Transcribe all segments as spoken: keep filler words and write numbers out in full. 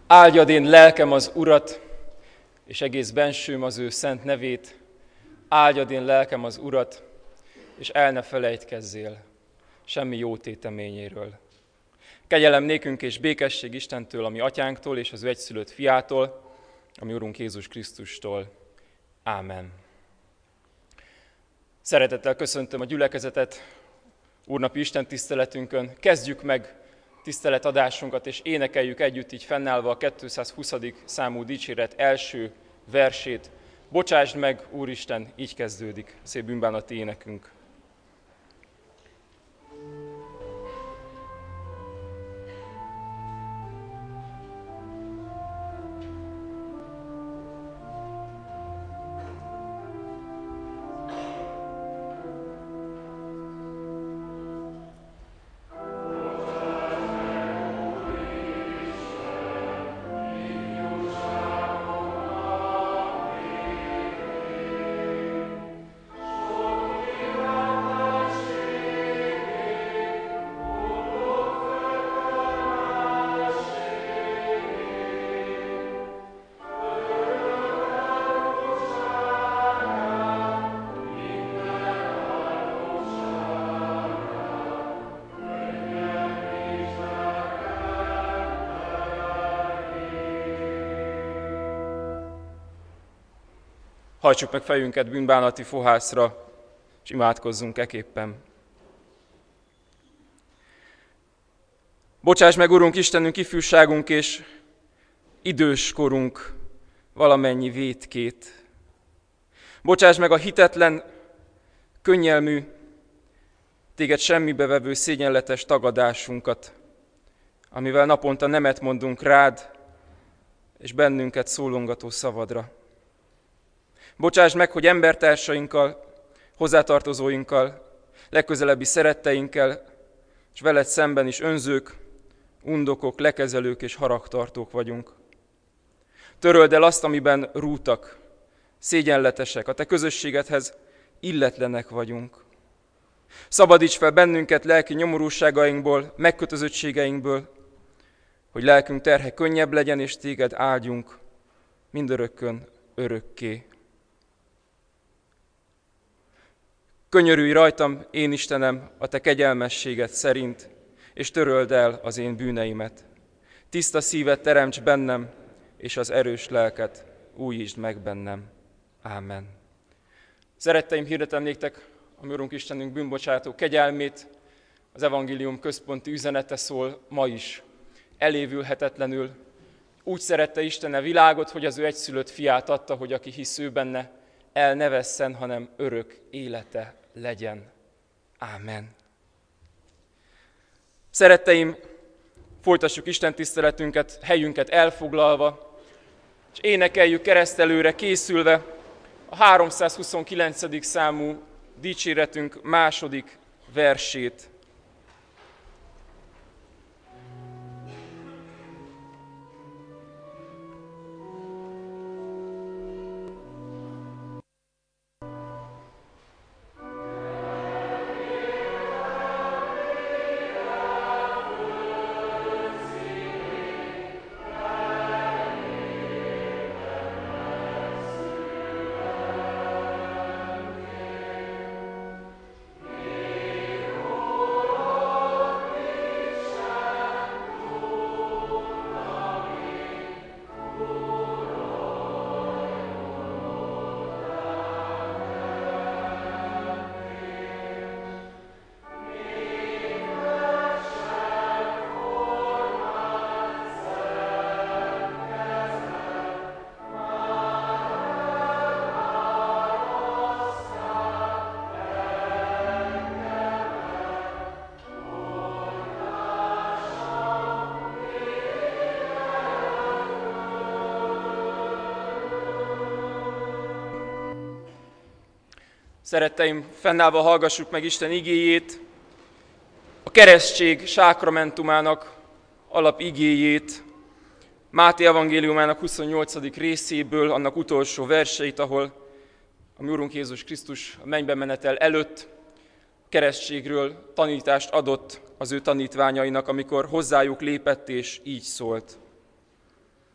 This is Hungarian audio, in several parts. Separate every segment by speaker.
Speaker 1: Áldjad én lelkem az Urat, és egész bensőm az ő szent nevét. Áldjad én lelkem az Urat, és el ne felejtkezzél semmi jó téteményéről. Kegyelem nékünk és békesség Istentől, ami atyánktól, és az ő egyszülött fiától, ami Urunk Jézus Krisztustól. Ámen. Szeretettel köszöntöm a gyülekezetet úrnapi istentiszteletünkön. Kezdjük meg tiszteletadásunkat, és énekeljük együtt így fennállva a kétszázhuszadik számú dicséret első versét. Bocsásd meg, Úristen, így kezdődik szép bűnbánati énekünk. Hajtsuk meg fejünket bűnbánati fohászra, és imádkozzunk eképpen. Bocsáss meg, Urunk Istenünk, ifjúságunk és időskorunk valamennyi vétkét. Bocsáss meg a hitetlen, könnyelmű, téged semmibe vevő szégyenletes tagadásunkat, amivel naponta nemet mondunk rád, és bennünket szólongató szavadra. Bocsáss meg, hogy embertársainkkal, hozzátartozóinkkal, legközelebbi szeretteinkkel, és veled szemben is önzők, undokok, lekezelők és haragtartók vagyunk. Töröld el azt, amiben rútak, szégyenletesek, a te közösségedhez illetlenek vagyunk. Szabadíts fel bennünket lelki nyomorúságainkból, megkötözöttségeinkből, hogy lelkünk terhe könnyebb legyen, és téged áldjunk mindörökkön örökké. Könyörülj rajtam, én Istenem, a te kegyelmességed szerint, és töröld el az én bűneimet. Tiszta szívet teremts bennem, és az erős lelket újítsd meg bennem. Ámen. Szeretteim, hirdetem néktek a mi Urunk Istenünk bűnbocsátó kegyelmét. Az evangélium központi üzenete szól ma is, elévülhetetlenül. Úgy szerette Isten a világot, hogy az ő egyszülött fiát adta, hogy aki hisz ő benne, el ne vesszen, hanem örök élete legyen. Ámen. Szeretteim, folytassuk Isten tiszteletünket, helyünket elfoglalva, és énekeljük keresztelőre készülve a háromszázhuszonkilencedik számú dicséretünk második versét. Szeretteim, fennállva hallgassuk meg Isten igéjét, a keresztség sákramentumának alapigéjét, Máté evangéliumának huszonnyolcadik részéből, annak utolsó verseit, ahol a mi Urunk Jézus Krisztus a mennybe menetel előtt keresztségről tanítást adott az ő tanítványainak, amikor hozzájuk lépett és így szólt.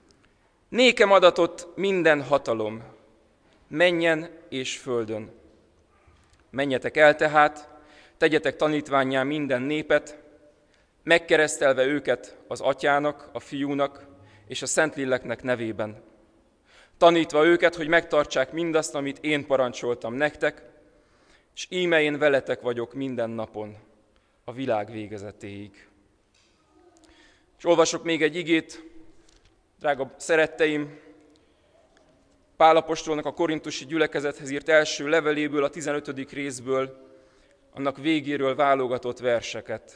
Speaker 1: Nékem adatott minden hatalom, mennyen és földön. Menjetek el tehát, tegyetek tanítvánnyá minden népet, megkeresztelve őket az Atyának, a Fiúnak és a Szentléleknek nevében. Tanítva őket, hogy megtartsák mindazt, amit én parancsoltam nektek, és íme én veletek vagyok minden napon, a világ végezetéig. És olvasok még egy igét, drága szeretteim, Pál apostolnak a korintusi gyülekezethez írt első leveléből, a tizenötödik részből, annak végéről válogatott verseket.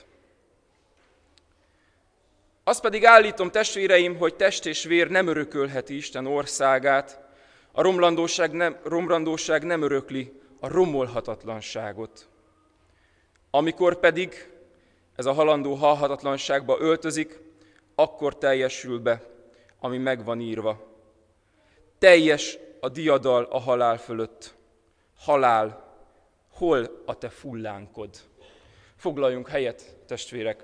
Speaker 1: Azt pedig állítom, testvéreim, hogy test és vér nem örökölheti Isten országát, a romlandóság nem, romlandóság nem örökli a romolhatatlanságot. Amikor pedig ez a halandó halhatatlanságba öltözik, akkor teljesül be, ami meg van írva. Teljes a diadal a halál fölött. Halál, hol a te fullánkod? Foglaljunk helyet, testvérek!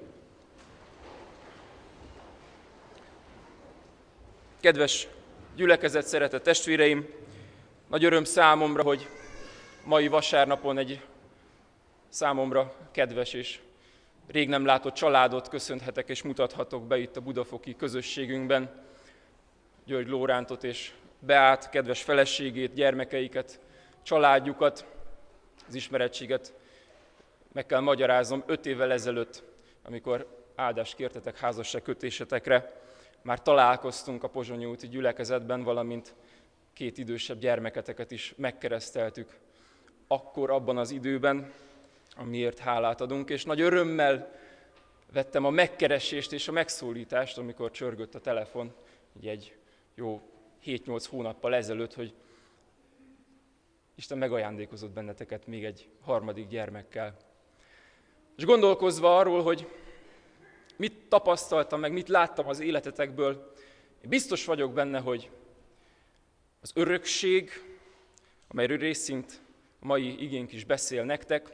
Speaker 1: Kedves gyülekezet, szeretett testvéreim! Nagy öröm számomra, hogy mai vasárnapon egy számomra kedves és rég nem látott családot köszönhetek és mutathatok be itt a budafoki közösségünkben. György Lórántot és Beát, kedves feleségét, gyermekeiket, családjukat, az ismerettséget meg kell magyaráznom. Öt évvel ezelőtt, amikor áldást kértetek házasság kötésetekre, már találkoztunk a Pozsonyi úti gyülekezetben, valamint két idősebb gyermeketeket is megkereszteltük akkor abban az időben, amiért hálát adunk, és nagy örömmel vettem a megkeresést és a megszólítást, amikor csörgött a telefon, így egy jó hét-nyolc hónappal ezelőtt, hogy Isten megajándékozott benneteket még egy harmadik gyermekkel. És gondolkozva arról, hogy mit tapasztaltam, meg mit láttam az életetekből, én biztos vagyok benne, hogy az örökség, amelyről részint a mai igénk is beszél nektek,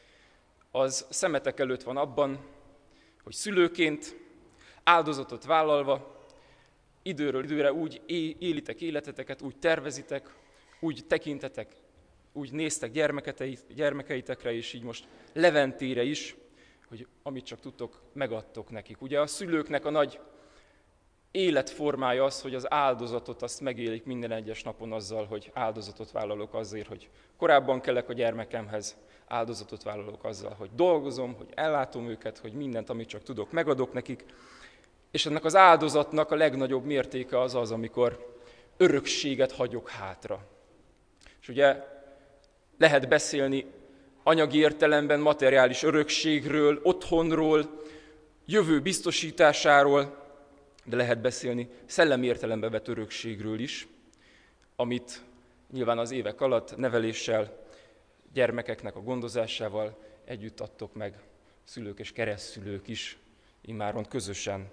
Speaker 1: az szemetek előtt van abban, hogy szülőként áldozatot vállalva, időről időre úgy élitek életeteket, úgy tervezitek, úgy tekintetek, úgy néztek gyermekeitekre, és így most Leventére is, hogy amit csak tudtok, megadtok nekik. Ugye a szülőknek a nagy életformája az, hogy az áldozatot azt megélik minden egyes napon azzal, hogy áldozatot vállalok azért, hogy korábban kelek a gyermekemhez, áldozatot vállalok azzal, hogy dolgozom, hogy ellátom őket, hogy mindent, amit csak tudok, megadok nekik. És ennek az áldozatnak a legnagyobb mértéke az az, amikor örökséget hagyok hátra. És ugye lehet beszélni anyagi értelemben materiális örökségről, otthonról, jövő biztosításáról, de lehet beszélni szellemi értelembe vett örökségről is, amit nyilván az évek alatt neveléssel, gyermekeknek a gondozásával együtt adtok meg, szülők és keresztszülők is, immáron közösen.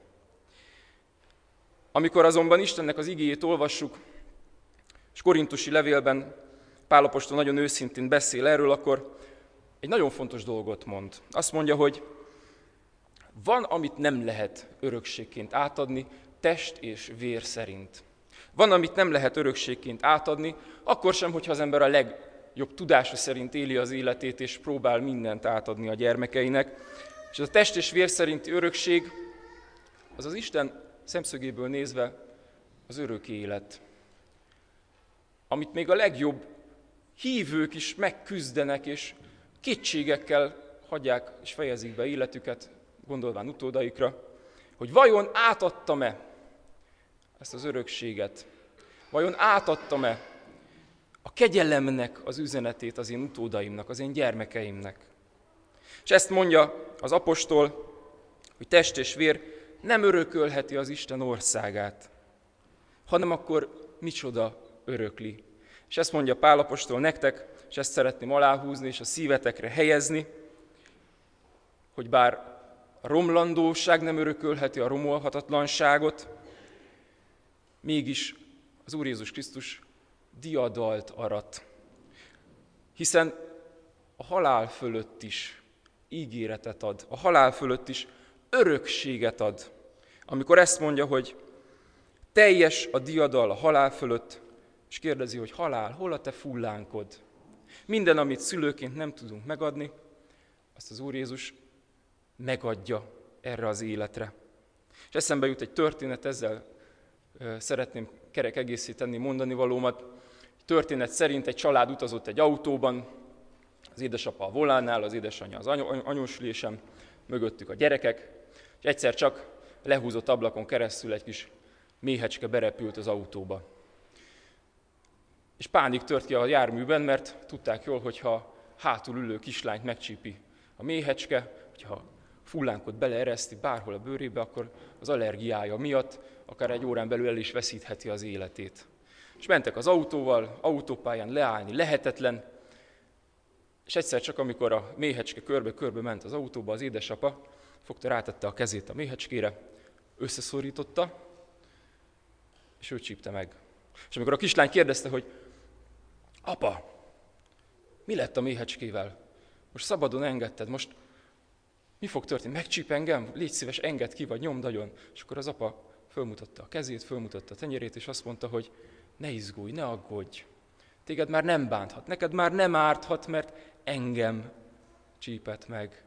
Speaker 1: Amikor azonban Istennek az igéjét olvassuk, és korintusi levélben Pál apostol nagyon őszintén beszél erről, akkor egy nagyon fontos dolgot mond. Azt mondja, hogy van, amit nem lehet örökségként átadni, test és vér szerint. Van, amit nem lehet örökségként átadni, akkor sem, hogyha az ember a legjobb tudása szerint éli az életét, és próbál mindent átadni a gyermekeinek. És ez a test és vér szerinti örökség, az az Isten szemszögéből nézve az örök élet. Amit még a legjobb hívők is megküzdenek, és kétségekkel hagyják és fejezik be életüket, gondolván utódaikra, hogy vajon átadtam-e ezt az örökséget? Vajon átadtam-e a kegyelemnek az üzenetét az én utódaimnak, az én gyermekeimnek? És ezt mondja az apostol, hogy test és vér nem örökölheti az Isten országát, hanem akkor micsoda örökli. És ezt mondja Pál apostol nektek, és ezt szeretném aláhúzni és a szívetekre helyezni, hogy bár a romlandóság nem örökölheti a romolhatatlanságot, mégis az Úr Jézus Krisztus diadalt arat. Hiszen a halál fölött is ígéretet ad, a halál fölött is örökséget ad. Amikor ezt mondja, hogy Teljes a diadal a halál fölött, és kérdezi, hogy halál, hol a te fullánkod? Minden, amit szülőként nem tudunk megadni, azt az Úr Jézus megadja erre az életre. És eszembe jut egy történet, ezzel szeretném kerek egészíteni mondani valómat. Történet szerint egy család utazott egy autóban, az édesapa a volánnál, az édesanyja az anyósülésen, mögöttük a gyerekek, és egyszer csak lehúzott ablakon keresztül egy kis méhecske berepült az autóba. És pánik tört ki a járműben, mert tudták jól, hogyha hátul ülő kislányt megcsípi a méhecske, hogyha fullánkot beleereszti bárhol a bőrébe, akkor az allergiája miatt akár egy órán belül el is veszítheti az életét. És mentek az autóval, autópályán leállni lehetetlen, és egyszer csak, amikor a méhecske körbe-körbe ment az autóba, az édesapa fogta, rátette a kezét a méhecskére, összeszorította, és ő csípte meg. És amikor a kislány kérdezte, hogy apa, mi lett a méhecskével? Most szabadon engedted, most mi fog történni? Megcsíp engem? Légy szíves, engedd ki, vagy nyomd agyon. És akkor az apa fölmutatta a kezét, fölmutatta a tenyerét, és azt mondta, hogy ne izgulj, ne aggódj. Téged már nem bánthat, neked már nem árthat, mert engem csípett meg.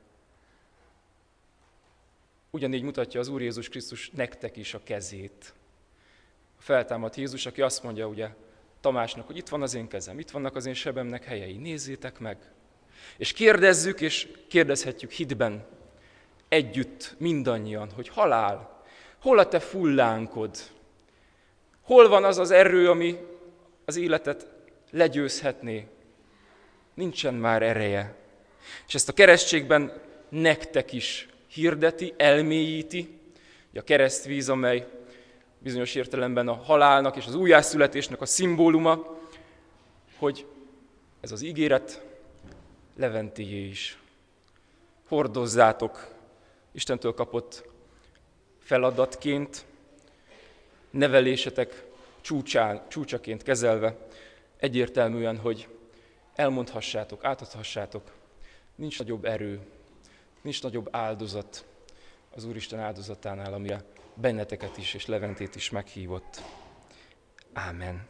Speaker 1: Ugyanígy mutatja az Úr Jézus Krisztus nektek is a kezét. A feltámadt Jézus, aki azt mondja ugye Tamásnak, hogy itt van az én kezem, itt vannak az én sebemnek helyei, nézzétek meg. És kérdezzük, és kérdezhetjük hitben együtt mindannyian, hogy halál, hol a te fullánkod? Hol van az az erő, ami az életet legyőzhetné? Nincsen már ereje. És ezt a keresztségben nektek is hirdeti, elmélyíti, a keresztvíz, amely bizonyos értelemben a halálnak és az újjászületésnek a szimbóluma, hogy ez az ígéret Leventié is. Hordozzátok Istentől kapott feladatként, nevelésetek csúcsán, csúcsaként kezelve, egyértelműen, hogy elmondhassátok, átadhassátok. Nincs nagyobb erő, nincs nagyobb áldozat az Úristen áldozatánál, amire benneteket is és Leventét is meghívott. Ámen.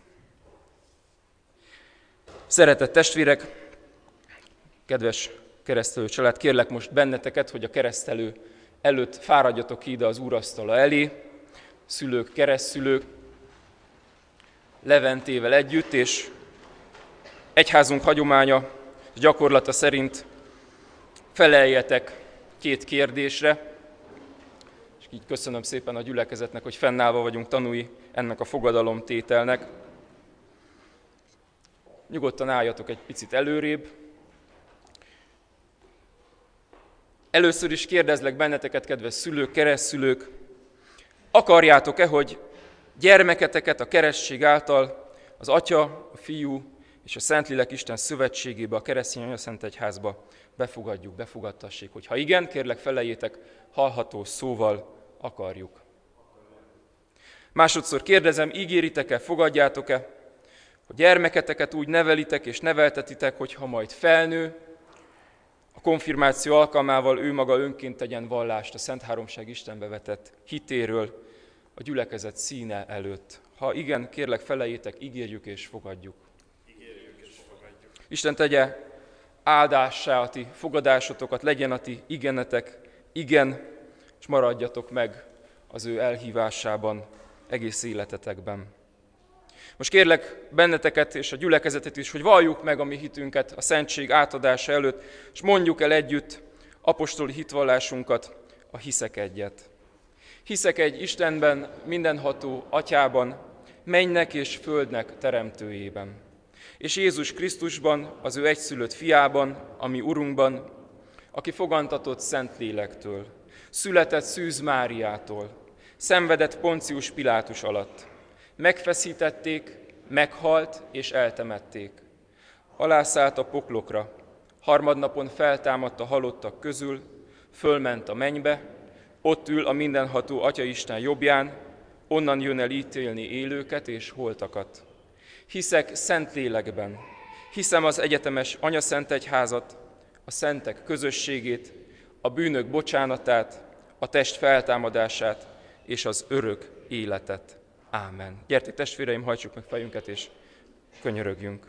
Speaker 1: Szeretett testvérek, kedves keresztelő család, kérlek most benneteket, hogy a keresztelő előtt fáradjatok ki ide az úrasztala elé, szülők, keresztszülők, Leventével együtt, és egyházunk hagyománya és gyakorlata szerint feleljetek két kérdésre, és így köszönöm szépen a gyülekezetnek, hogy fennállva vagyunk tanúi ennek a fogadalomtételnek. Nyugodtan álljatok egy picit előrébb. Először is kérdezlek benneteket, kedves szülők, keresztszülők, akarjátok-e, hogy gyermeketeket a keresztség által az Atya, a Fiú és a Szentlélek Isten szövetségébe, a keresztény anyaszentegyházba befogadjuk, befogadtassék? Hogy ha igen, kérlek feleljétek hallható szóval, akarjuk. Másodszor kérdezem, ígéritek-e, fogadjátok-e, hogy gyermeketeket úgy nevelitek és neveltetitek, hogy ha majd felnő, a konfirmáció alkalmával ő maga önként tegyen vallást a Szent Háromság Istenbe vetett hitéről a gyülekezet színe előtt. Ha igen, kérlek feleljétek, ígérjük és fogadjuk.
Speaker 2: Ígérjük és fogadjuk.
Speaker 1: Isten tegye áldássá a ti fogadásotokat, legyen a ti igenetek igen, és maradjatok meg az ő elhívásában egész életetekben. Most kérlek benneteket és a gyülekezetet is, hogy valljuk meg a mi hitünket a szentség átadása előtt, és mondjuk el együtt apostoli hitvallásunkat, a hiszek egyet. Hiszek egy Istenben, mindenható Atyában, mennynek és földnek teremtőjében, és Jézus Krisztusban, az ő egyszülött fiában, a mi Urunkban, aki fogantatott Szentlélektől, született Szűz Máriától, szenvedett Poncius Pilátus alatt, megfeszítették, meghalt és eltemették. Alászállt a poklokra, harmadnapon feltámadt a halottak közül, fölment a mennybe, ott ül a mindenható Atyaisten jobbján, onnan jön el ítélni élőket és holtakat. Hiszek Szentlélekben, hiszem az egyetemes anyaszentegyházat, a szentek közösségét, a bűnök bocsánatát, a test feltámadását és az örök életet. Ámen. Gyertek testvéreim, hajtsuk meg fejünket és könyörögjünk.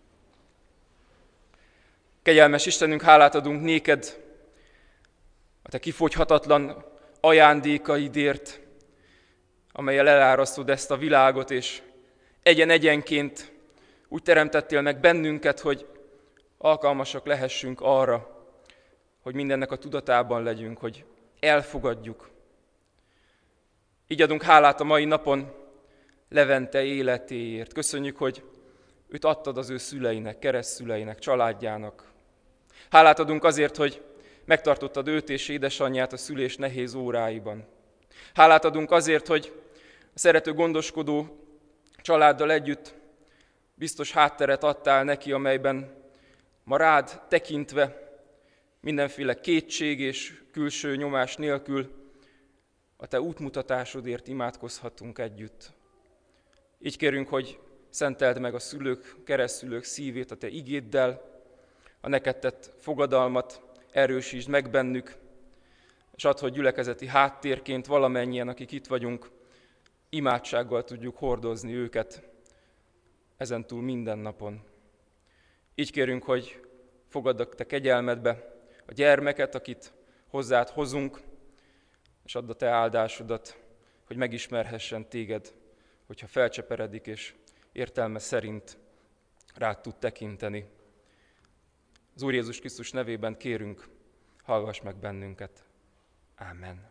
Speaker 1: Kegyelmes Istenünk, hálát adunk néked a te kifogyhatatlan ajándékaidért, amellyel elárasztod ezt a világot, és egyen-egyenként úgy teremtettél meg bennünket, hogy alkalmasak lehessünk arra, hogy mindennek a tudatában legyünk, hogy elfogadjuk. Így adunk hálát a mai napon Levente életéért. Köszönjük, hogy őt adtad az ő szüleinek, keresztszüleinek, családjának. Hálát adunk azért, hogy megtartottad őt és édesanyját a szülés nehéz óráiban. Hálát adunk azért, hogy a szerető, gondoskodó családdal együtt biztos hátteret adtál neki, amelyben ma rád tekintve mindenféle kétség és külső nyomás nélkül a te útmutatásodért imádkozhatunk együtt. Így kérünk, hogy szenteld meg a szülők, keresztszülők szívét a te igéddel, a neked tett fogadalmat erősítsd meg bennük, és add, hogy gyülekezeti háttérként valamennyien, akik itt vagyunk, imádsággal tudjuk hordozni őket ezentúl minden napon. Így kérünk, hogy fogadd a te kegyelmedbe a gyermeket, akit hozzád hozunk, és add a te áldásodat, hogy megismerhessen téged, hogyha felcseperedik és értelme szerint rád tud tekinteni. Az Úr Jézus Krisztus nevében kérünk, hallgass meg bennünket. Ámen.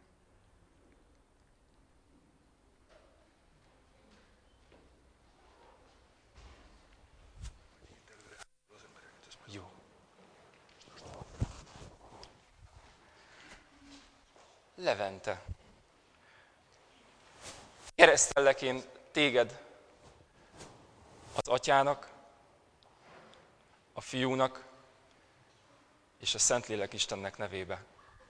Speaker 1: Jó. Levente, keresztellek én téged az Atyának, a Fiúnak és a Szentlélek Istennek nevébe.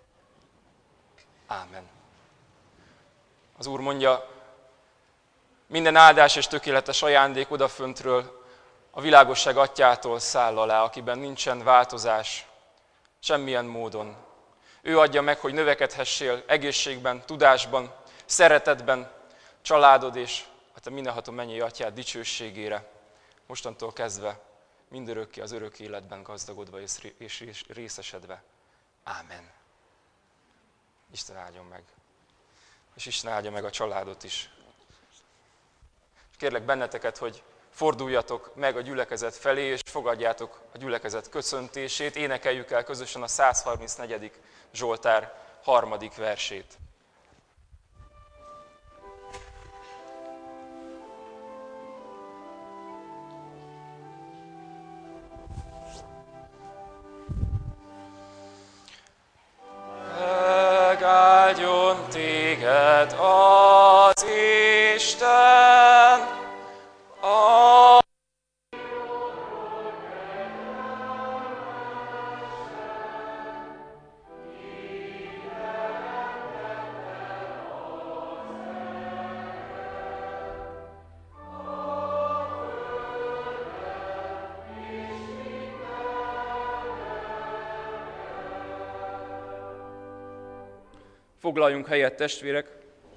Speaker 1: Ámen. Az Úr mondja, minden áldás és tökéletes ajándék odaföntről, a világosság Atyától száll alá, akiben nincsen változás, semmilyen módon. Ő adja meg, hogy növekedhessél egészségben, tudásban, szeretetben, családod és a te mindenható mennyei Atyád dicsőségére, mostantól kezdve mindörökké az örök életben gazdagodva és részesedve. Ámen. Isten áldjon meg. És Isten áldja meg a családot is. Kérlek benneteket, hogy forduljatok meg a gyülekezet felé, és fogadjátok a gyülekezet köszöntését. Énekeljük el közösen a száz harmincnegyedik Zsoltár harmadik versét. Megáldjon téged az Isten, a Foglaljunk helyet, testvérek,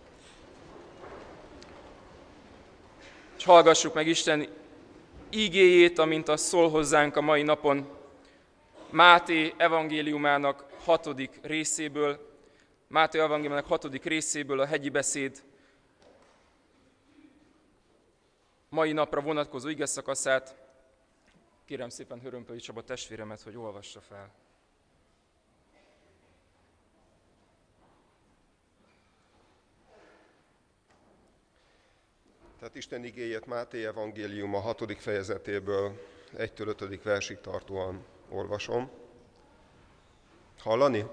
Speaker 1: és hallgassuk meg Isten ígéjét, amint az szól hozzánk a mai napon Máté evangéliumának hatodik részéből, Máté evangéliumának hatodik részéből a hegyi beszéd mai napra vonatkozó igeszakaszát. Kérem szépen Hörömpölyi Csaba testvéremet, hogy olvassa fel.
Speaker 3: Tehát Isten igéjét Máté evangélium a hatodik fejezetéből egytől ötödik versig tartóan olvasom. Hallani?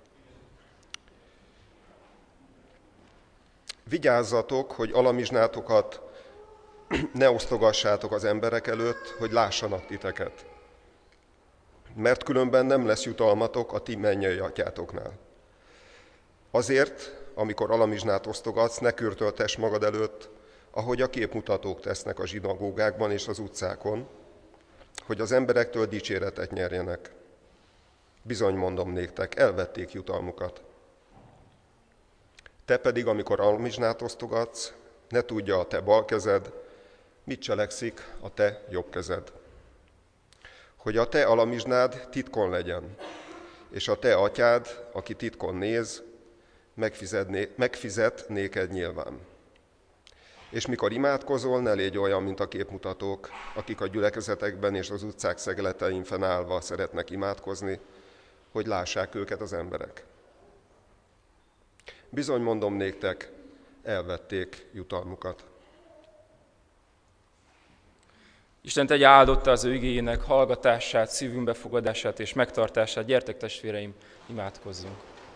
Speaker 3: Vigyázzatok, hogy alamizsnátokat ne osztogassátok az emberek előtt, hogy lássanak titeket. Mert különben nem lesz jutalmatok a ti mennyei atyátoknál. Azért, amikor alamizsnát osztogatsz, ne kürtöltess magad előtt, ahogy a képmutatók tesznek a zsinagógákban és az utcákon, hogy az emberektől dicséretet nyerjenek. Bizony mondom néktek, elvették jutalmukat. Te pedig, amikor alamizsnát osztogatsz, ne tudja a te bal kezed, mit cselekszik a te jobb kezed. Hogy a te alamizsnád titkon legyen, és a te atyád, aki titkon néz, megfizet néked nyilván. És mikor imádkozol, ne légy olyan, mint a képmutatók, akik a gyülekezetekben és az utcák szegletein fennállva szeretnek imádkozni, hogy lássák őket az emberek. Bizony mondom néktek, elvették jutalmukat.
Speaker 1: Isten tegye áldotta az ő igéjének hallgatását, szívünk befogadását és megtartását. Gyertek, testvéreim, imádkozzunk!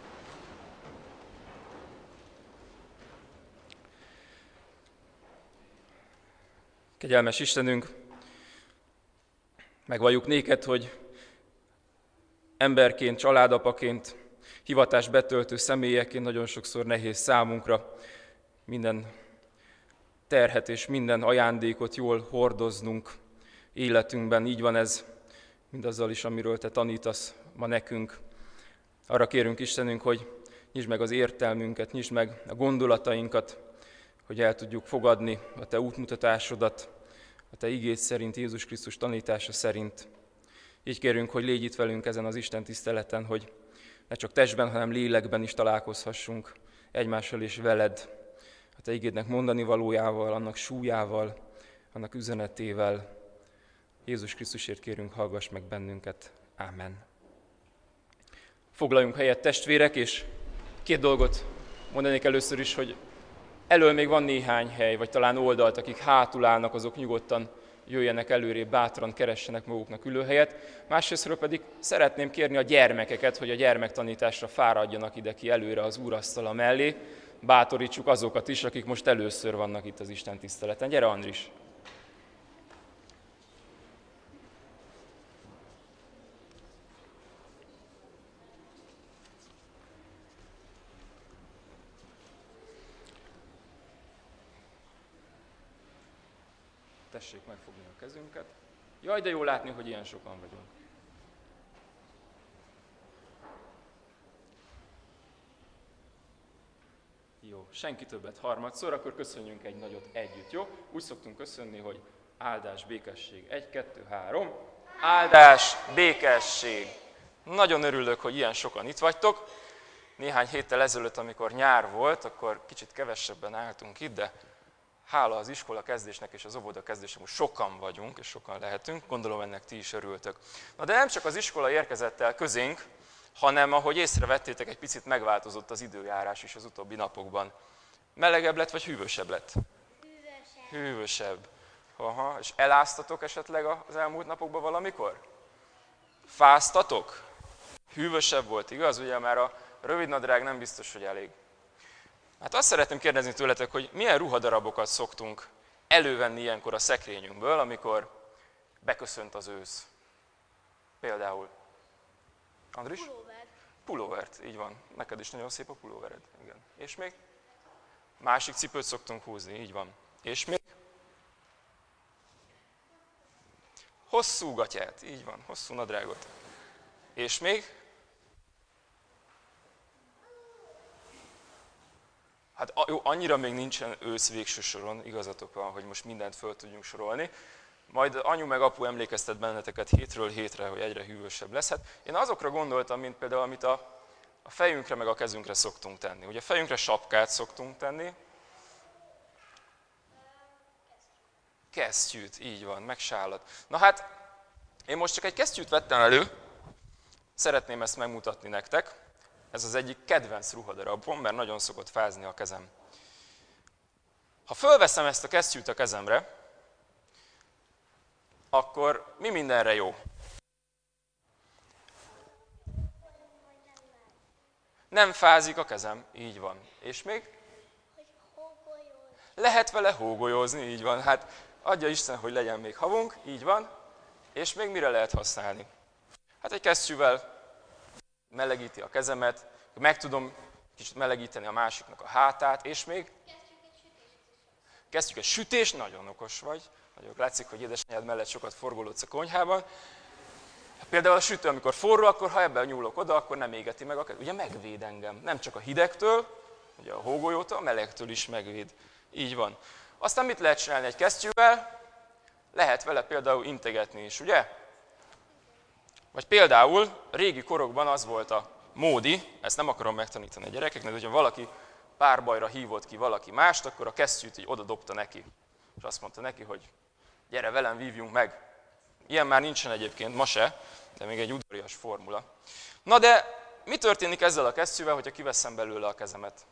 Speaker 1: Kegyelmes Istenünk, megvalljuk néked, hogy emberként, családapaként, hivatást betöltő személyeként nagyon sokszor nehéz számunkra minden terhet és minden ajándékot jól hordoznunk életünkben. Így van ez mindazzal is, amiről te tanítasz ma nekünk. Arra kérünk Istenünk, hogy nyisd meg az értelmünket, nyisd meg a gondolatainkat, hogy el tudjuk fogadni a te útmutatásodat, a te igéd szerint, Jézus Krisztus tanítása szerint. Így kérünk, hogy légy itt velünk ezen az Isten tiszteleten, hogy ne csak testben, hanem lélekben is találkozhassunk egymással és veled, a te igédnek mondani valójával, annak súlyával, annak üzenetével. Jézus Krisztusért kérünk, hallgass meg bennünket. Ámen. Foglaljunk helyet, testvérek, és két dolgot mondanék először is, hogy elől még van néhány hely, vagy talán oldalt, akik hátul állnak, azok nyugodtan jöjjenek előrébb, bátran keressenek maguknak ülőhelyet. Másrésztről pedig szeretném kérni a gyermekeket, hogy a gyermektanításra fáradjanak ide ki előre az úrasztala mellé. Bátorítsuk azokat is, akik most először vannak itt az Isten tiszteleten. Gyere, Andris! Tessék megfogni a kezünket. Jaj, de jó látni, hogy ilyen sokan vagyunk. Jó, senki többet harmadszor, akkor köszönjünk egy nagyot együtt, jó? Úgy szoktunk köszönni, hogy áldás, békesség. Egy, kettő, három. Áldás, békesség. Nagyon örülök, hogy ilyen sokan itt vagytok. Néhány héttel ezelőtt, amikor nyár volt, akkor kicsit kevesebben álltunk itt, de hála az iskola kezdésnek és az óvoda kezdésnek, most sokan vagyunk, és sokan lehetünk, gondolom ennek ti is örültök. Na de nem csak az iskola érkezett el közénk, hanem ahogy észrevettétek, egy picit megváltozott az időjárás is az utóbbi napokban. Melegebb lett, vagy hűvösebb lett?
Speaker 4: Hűvösebb.
Speaker 1: Hűvösebb. Aha. És eláztatok esetleg az elmúlt napokban valamikor? Fáztatok? Hűvösebb volt, igaz? Ugye már a rövidnadrág nem biztos, hogy elég. Hát azt szeretném kérdezni tőletek, hogy milyen ruhadarabokat szoktunk elővenni ilyenkor a szekrényünkből, amikor beköszönt az ősz. Például. Andris?
Speaker 4: Pulóver.
Speaker 1: Pulóvert, így van. Neked is nagyon szép a pulóvered. Igen. És még? Másik cipőt szoktunk húzni, így van. És még? Hosszú gatyát, így van, hosszú nadrágot. És még? Hát jó, annyira még nincsen ősz végső soron, igazatok van, hogy most mindent föl tudjunk sorolni. Majd anyu meg apu emlékeztet benneteket hétről hétre, hogy egyre hűvösebb lesz. Hát én azokra gondoltam, mint például, amit a, a fejünkre meg a kezünkre szoktunk tenni. Ugye a fejünkre sapkát szoktunk tenni. Kesztyűt, így van, meg sálat. Na hát, én most csak egy kesztyűt vettem elő, szeretném ezt megmutatni nektek. Ez az egyik kedvenc ruhadarabom, mert nagyon szokott fázni a kezem. Ha fölveszem ezt a kesztyűt a kezemre, akkor mi mindenre jó? Nem fázik a kezem, így van. És még? Lehet vele hógolyózni, így van. Hát adja Isten, hogy legyen még havunk, így van. És még mire lehet használni? Hát egy kesztyűvel melegíti a kezemet, meg tudom kicsit melegíteni a másiknak a hátát, és még? Kezdjük egy sütés, nagyon okos vagy. Nagyon látszik, hogy édesanyád mellett sokat forgolódsz a konyhában. Például a sütő, amikor forró, akkor ha ebben nyúlok oda, akkor nem égeti meg a kezem. Ugye megvéd engem. Nem csak a hidegtől, ugye a hógolyótól, a melegtől is megvéd. Így van. Aztán mit lehet csinálni egy kesztyűvel? Lehet vele például integetni is, ugye? Vagy például régi korokban az volt a módi, ezt nem akarom megtanítani a gyerekeknek, hogyha valaki párbajra hívott ki valaki mást, akkor a kesztyűt így oda dobta neki. És azt mondta neki, hogy gyere velem, vívjunk meg. Ilyen már nincsen egyébként, ma se, de még egy udvarias formula. Na de mi történik ezzel a kesztyűvel, hogyha kiveszem belőle a kezemet?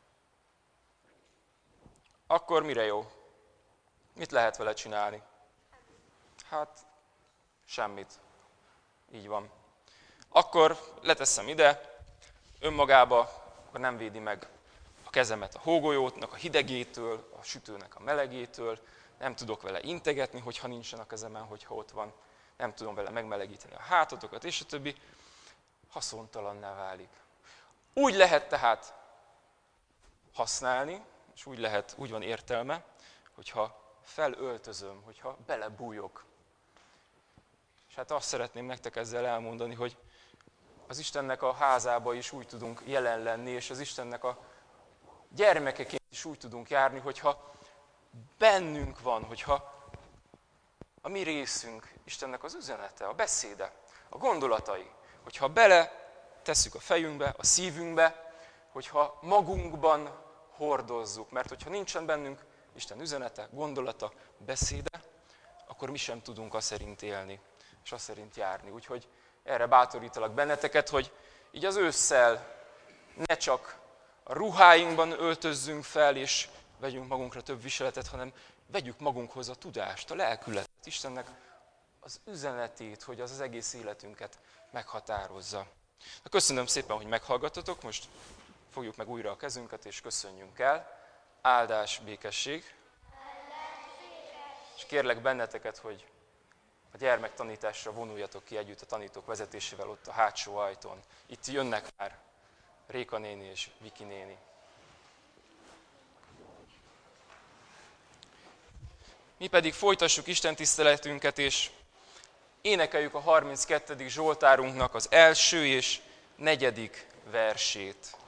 Speaker 1: Akkor mire jó? Mit lehet vele csinálni? Hát semmit. Így van. Akkor leteszem ide, önmagába, akkor nem védi meg a kezemet a hógolyótnak, a hidegétől, a sütőnek a melegétől, nem tudok vele integetni, hogyha nincsen a kezemen, hogyha ott van, nem tudom vele megmelegíteni a hátatokat, és a többi, haszontalanná válik. Úgy lehet tehát használni, és úgy lehet, úgy van értelme, hogyha felöltözöm, hogyha belebújok. És hát azt szeretném nektek ezzel elmondani, hogy az Istennek a házába is úgy tudunk jelen lenni, és az Istennek a gyermekeként is úgy tudunk járni, hogyha bennünk van, hogyha a mi részünk, Istennek az üzenete, a beszéde, a gondolatai, hogyha bele tesszük a fejünkbe, a szívünkbe, hogyha magunkban hordozzuk, mert hogyha nincsen bennünk Isten üzenete, gondolata, beszéde, akkor mi sem tudunk azt szerint élni, és azt szerint járni. Úgyhogy erre bátorítalak benneteket, hogy így az ősszel ne csak a ruháinkban öltözzünk fel, és vegyünk magunkra több viseletet, hanem vegyük magunkhoz a tudást, a lelkületet, Istennek az üzenetét, hogy az az egész életünket meghatározza. Na, köszönöm szépen, hogy meghallgattatok, most fogjuk meg újra a kezünket, és köszönjünk el. Áldás, békesség. És kérlek benneteket, hogy a gyermektanításra vonuljatok ki együtt a tanítók vezetésével ott a hátsó ajtón. Itt jönnek már Réka néni és Viki néni. Mi pedig folytassuk Isten tiszteletünket, és énekeljük a harminckettedik Zsoltárunknak az első és negyedik versét.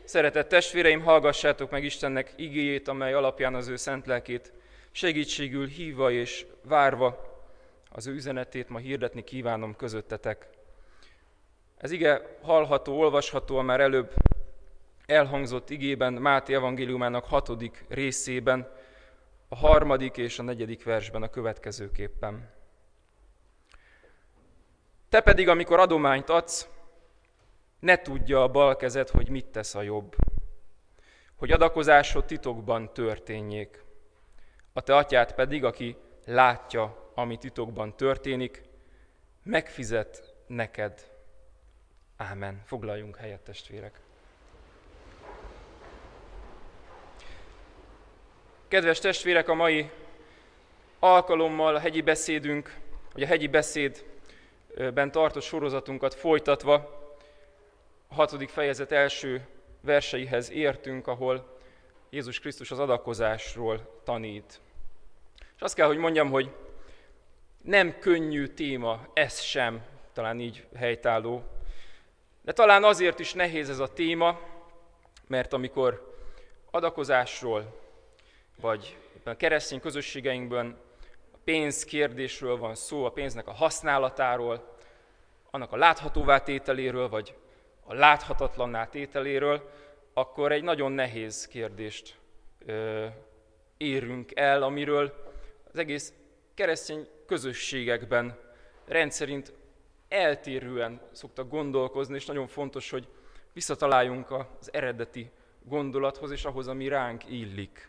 Speaker 1: Szeretett testvéreim, hallgassátok meg Istennek igéjét, amely alapján az ő szent lelkét segítségül hívva és várva az ő üzenetét ma hirdetni kívánom közöttetek. Ez ige hallható, olvasható a már előbb elhangzott igében, Máté evangéliumának hatodik részében, a harmadik és a negyedik versben a következőképpen. Te pedig, amikor adományt adsz, ne tudja a bal kezed, hogy mit tesz a jobb, hogy adakozásod titokban történjék. A te atyád pedig, aki látja, ami titokban történik, megfizet neked. Ámen. Foglaljunk helyet, testvérek. Kedves testvérek, a mai alkalommal a hegyi beszédünk, vagy a hegyi beszédben tartott sorozatunkat folytatva a hatodik fejezet első verseihez értünk, ahol Jézus Krisztus az adakozásról tanít. És azt kell, hogy mondjam, hogy nem könnyű téma, ez sem, talán így helytálló, de talán azért is nehéz ez a téma, mert amikor adakozásról, vagy a keresztény közösségeinkben a pénzkérdésről van szó, a pénznek a használatáról, annak a láthatóvá tételéről, vagy a láthatatlanná tételéről, akkor egy nagyon nehéz kérdést ö, érünk el, amiről az egész keresztény közösségekben rendszerint eltérően szoktak gondolkozni, és nagyon fontos, hogy visszataláljunk az eredeti gondolathoz, és ahhoz, ami ránk illik.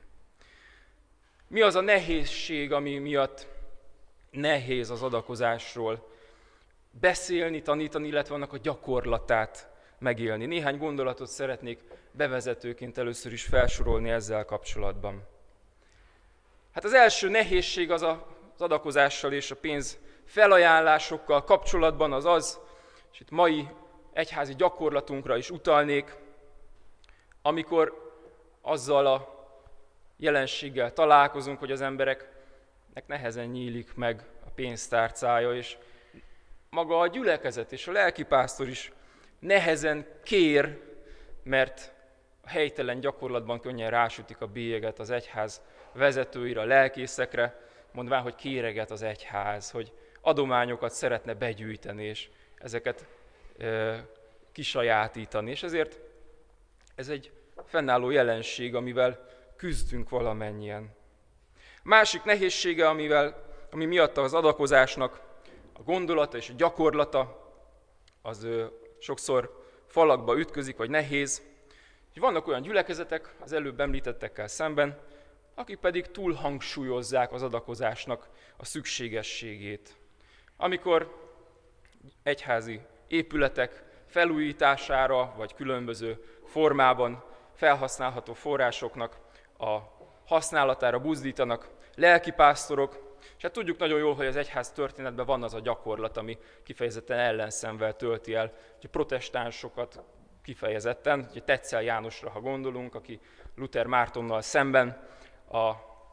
Speaker 1: Mi az a nehézség, ami miatt nehéz az adakozásról beszélni, tanítani, illetve annak a gyakorlatát megélni? Néhány gondolatot szeretnék bevezetőként először is felsorolni ezzel kapcsolatban. Hát az első nehézség az a, az adakozással és a pénz felajánlásokkal kapcsolatban az az, és itt mai egyházi gyakorlatunkra is utalnék, amikor azzal a jelenséggel találkozunk, hogy az embereknek nehezen nyílik meg a pénztárcája, és maga a gyülekezet és a lelkipásztor is nehezen kér, mert a helytelen gyakorlatban könnyen rásütik a bélyeget az egyház vezetőire, a lelkészekre, mondván, hogy kéreget az egyház, hogy adományokat szeretne begyűjteni, és ezeket e, kisajátítani. És ezért ez egy fennálló jelenség, amivel küzdünk valamennyien. Másik nehézsége, amivel, ami miatt az adakozásnak a gondolata és a gyakorlata, az ö, sokszor falakba ütközik, vagy nehéz. Vannak olyan gyülekezetek, az előbb említettekkel szemben, akik pedig túlhangsúlyozzák az adakozásnak a szükségességét. Amikor egyházi épületek felújítására, vagy különböző formában felhasználható forrásoknak a használatára buzdítanak lelkipásztorok, és hát tudjuk nagyon jól, hogy az egyház történetben van az a gyakorlat, ami kifejezetten ellenszenvel tölti el, hogy protestánsokat kifejezetten, hogy Tetzel Jánosra, ha gondolunk, aki Luther Mártonnal szemben a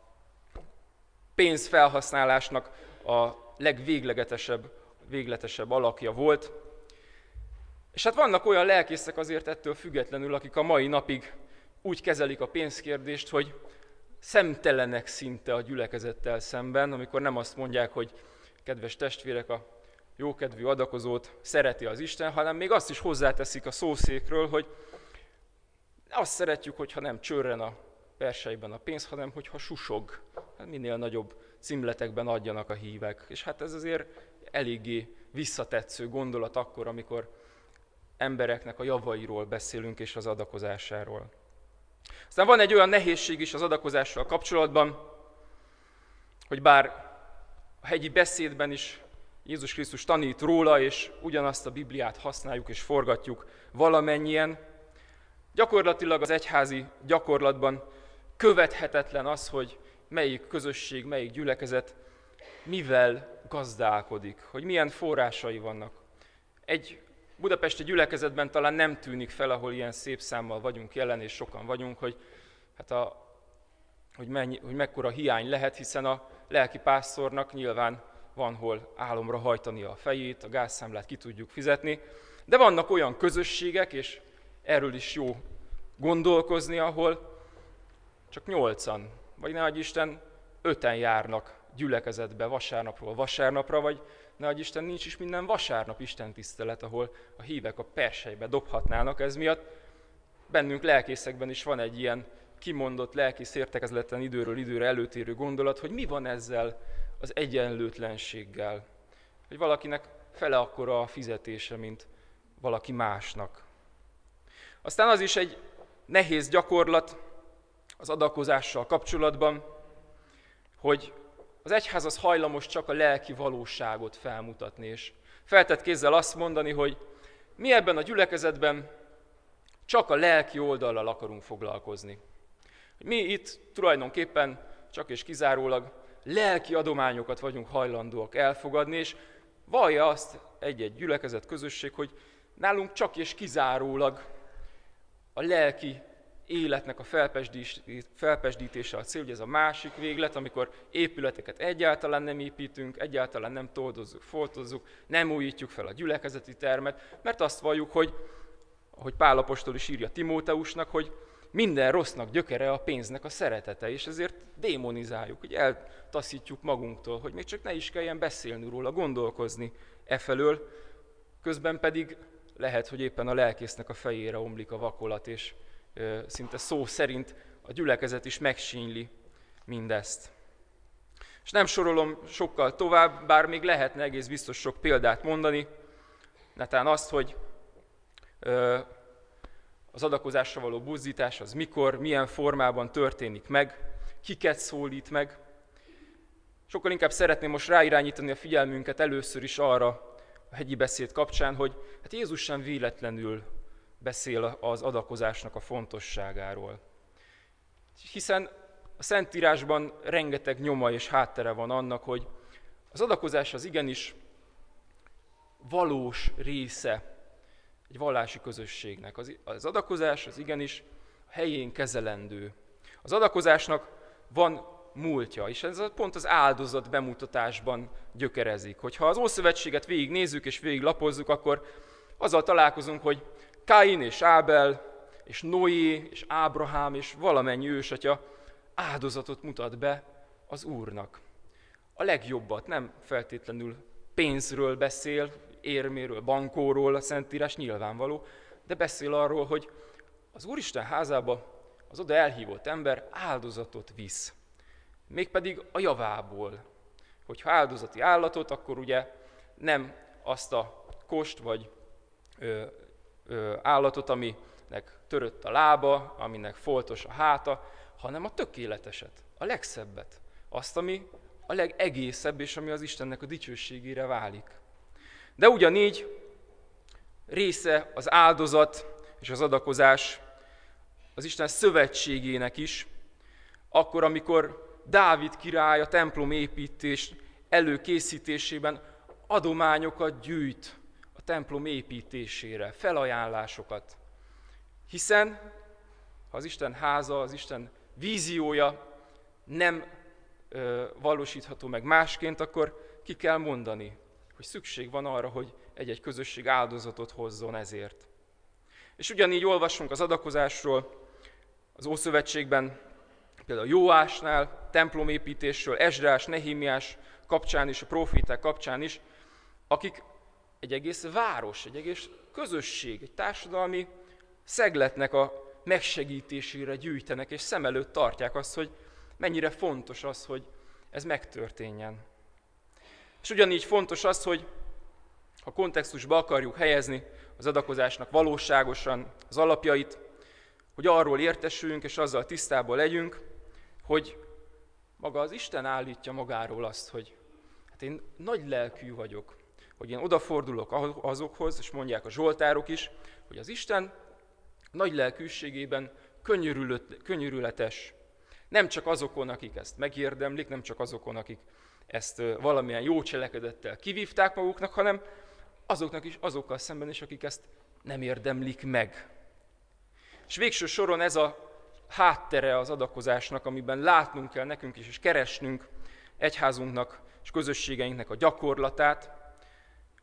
Speaker 1: pénzfelhasználásnak a legvéglegetesebb, végletesebb alakja volt. És hát vannak olyan lelkészek azért ettől függetlenül, akik a mai napig úgy kezelik a pénzkérdést, hogy szemtelenek szinte a gyülekezettel szemben, amikor nem azt mondják, hogy kedves testvérek, a jókedvű adakozót szereti az Isten, hanem még azt is hozzáteszik a szószékről, hogy azt szeretjük, hogyha nem csörren a perseiben a pénz, hanem hogyha susog. Hát minél nagyobb címletekben adjanak a hívek. És hát ez azért eléggé visszatetsző gondolat akkor, amikor embereknek a javairól beszélünk és az adakozásáról. Aztán van egy olyan nehézség is az adakozással kapcsolatban, hogy bár a hegyi beszédben is Jézus Krisztus tanít róla, és ugyanazt a Bibliát használjuk és forgatjuk valamennyien, gyakorlatilag az egyházi gyakorlatban követhetetlen az, hogy melyik közösség, melyik gyülekezet mivel gazdálkodik, hogy milyen forrásai vannak. Egy budapesti gyülekezetben talán nem tűnik fel, ahol ilyen szép számmal vagyunk jelen, és sokan vagyunk, hogy, hát a, hogy, mennyi, hogy mekkora hiány lehet, hiszen a lelki pásztornak nyilván van hol álomra hajtania a fejét, a gázszámlát ki tudjuk fizetni, de vannak olyan közösségek, és erről is jó gondolkozni, ahol csak nyolcan, vagy ne adj Isten, öten járnak gyülekezetbe vasárnapról vasárnapra, vagy ne adj Isten, nincs is minden vasárnap Isten tisztelet, ahol a hívek a persejbe dobhatnának. Ez miatt bennünk lelkészekben is van egy ilyen kimondott lelkész értekezleten időről időre előtérő gondolat, hogy mi van ezzel az egyenlőtlenséggel. Hogy valakinek fele akkora a fizetése, mint valaki másnak. Aztán az is egy nehéz gyakorlat az adakozással kapcsolatban, hogy az egyház az hajlamos csak a lelki valóságot felmutatni, és feltett kézzel azt mondani, hogy mi ebben a gyülekezetben csak a lelki oldallal akarunk foglalkozni. Mi itt tulajdonképpen csak és kizárólag lelki adományokat vagyunk hajlandóak elfogadni, és vallja azt egy-egy gyülekezet közösség, hogy nálunk csak és kizárólag a lelki életnek a felpezsdítése a cél, hogy ez a másik véglet, amikor épületeket egyáltalán nem építünk, egyáltalán nem toldozzuk, foltozzuk, nem újítjuk fel a gyülekezeti termet, mert azt valljuk, hogy, ahogy Pál apostol is írja Timóteusnak, hogy minden rossznak gyökere a pénznek a szeretete, és ezért démonizáljuk, hogy eltaszítjuk magunktól, hogy még csak ne is kelljen beszélni róla, gondolkozni e felől, közben pedig lehet, hogy éppen a lelkésznek a fejére omlik a vakolat, és ö, szinte szó szerint a gyülekezet is megsínyli mindezt. És nem sorolom sokkal tovább, bár még lehetne egész biztos sok példát mondani, netán azt, hogy ö, az adakozásra való buzdítás az mikor, milyen formában történik meg, kiket szólít meg. Sokkal inkább szeretném most ráirányítani a figyelmünket először is arra a hegyi beszéd kapcsán, hogy hát Jézus sem véletlenül beszél az adakozásnak a fontosságáról. Hiszen a Szentírásban rengeteg nyoma és háttere van annak, hogy az adakozás az igenis valós része egy vallási közösségnek. Az, az adakozás az igenis helyén kezelendő. Az adakozásnak van múltja, és ez pont az áldozat bemutatásban gyökerezik. Hogyha az Ószövetséget végignézzük és végiglapozzuk, akkor azzal találkozunk, hogy Káin és Ábel, és Noé, és Ábrahám, és valamennyi ősatya áldozatot mutat be az Úrnak. A legjobbat, nem feltétlenül pénzről beszél, érméről, bankóról, a Szentírás nyilvánvaló, de beszél arról, hogy az Úristen házába az oda elhívott ember áldozatot visz. Mégpedig a javából. Hogyha áldozati állatot, akkor ugye nem azt a kost vagy ö, ö, állatot, aminek törött a lába, aminek foltos a háta, hanem a tökéleteset, a legszebbet. Azt, ami a legegészebb, és ami az Istennek a dicsőségére válik. De ugyanígy része az áldozat és az adakozás az Isten szövetségének is, akkor, amikor Dávid király a templom építés előkészítésében adományokat gyűjt a templom építésére, felajánlásokat. Hiszen, ha az Isten háza, az Isten víziója nem ö, valósítható meg másként, akkor ki kell mondani, hogy szükség van arra, hogy egy-egy közösség áldozatot hozzon ezért. És ugyanígy olvasunk az adakozásról az Ószövetségben, például Jóásnál, templomépítésről, Esdrás, Nehémiás kapcsán is, a próféták kapcsán is, akik egy egész város, egy egész közösség, egy társadalmi szegletnek a megsegítésére gyűjtenek, és szem előtt tartják azt, hogy mennyire fontos az, hogy ez megtörténjen. És ugyanígy fontos az, hogy ha kontextusba akarjuk helyezni az adakozásnak valóságosan az alapjait, hogy arról értesüljünk, és azzal tisztában legyünk, hogy maga az Isten állítja magáról azt, hogy hát én nagy lelkű vagyok, hogy én odafordulok azokhoz, és mondják a zsoltárok is, hogy az Isten nagy lelkűségében könyörületes. Nem csak azokon, akik ezt megérdemlik, nem csak azokon, akik ezt valamilyen jó cselekedettel kivívták maguknak, hanem azoknak is, azokkal szemben is, akik ezt nem érdemlik meg. És végső soron ez a háttere az adakozásnak, amiben látnunk kell nekünk is, és keresnünk egyházunknak és közösségeinknek a gyakorlatát,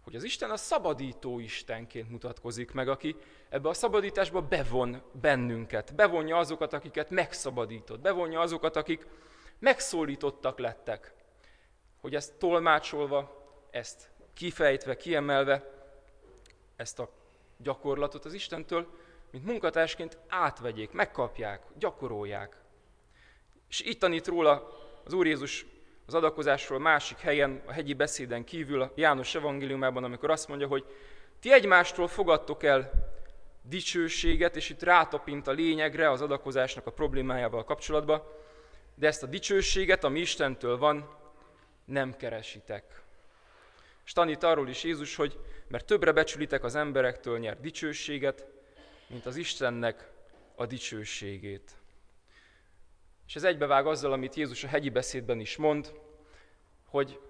Speaker 1: hogy az Isten a szabadító Istenként mutatkozik meg, aki ebbe a szabadításba bevon bennünket, bevonja azokat, akiket megszabadított, bevonja azokat, akik megszólítottak lettek. Hogy ezt tolmácsolva, ezt kifejtve, kiemelve, ezt a gyakorlatot az Istentől, mint munkatársként átvegyék, megkapják, gyakorolják. És itt tanít róla az Úr Jézus az adakozásról másik helyen, a hegyi beszéden kívül, a János evangéliumában, amikor azt mondja, hogy ti egymástól fogadtok el dicsőséget, és itt rátapint a lényegre, az adakozásnak a problémájával kapcsolatban, de ezt a dicsőséget, ami Istentől van, nem keresitek. És tanít arról is Jézus, hogy mert többre becsülitek az emberektől nyert dicsőséget, mint az Istennek a dicsőségét. És ez egybevág azzal, amit Jézus a hegyi beszédben is mond, hogy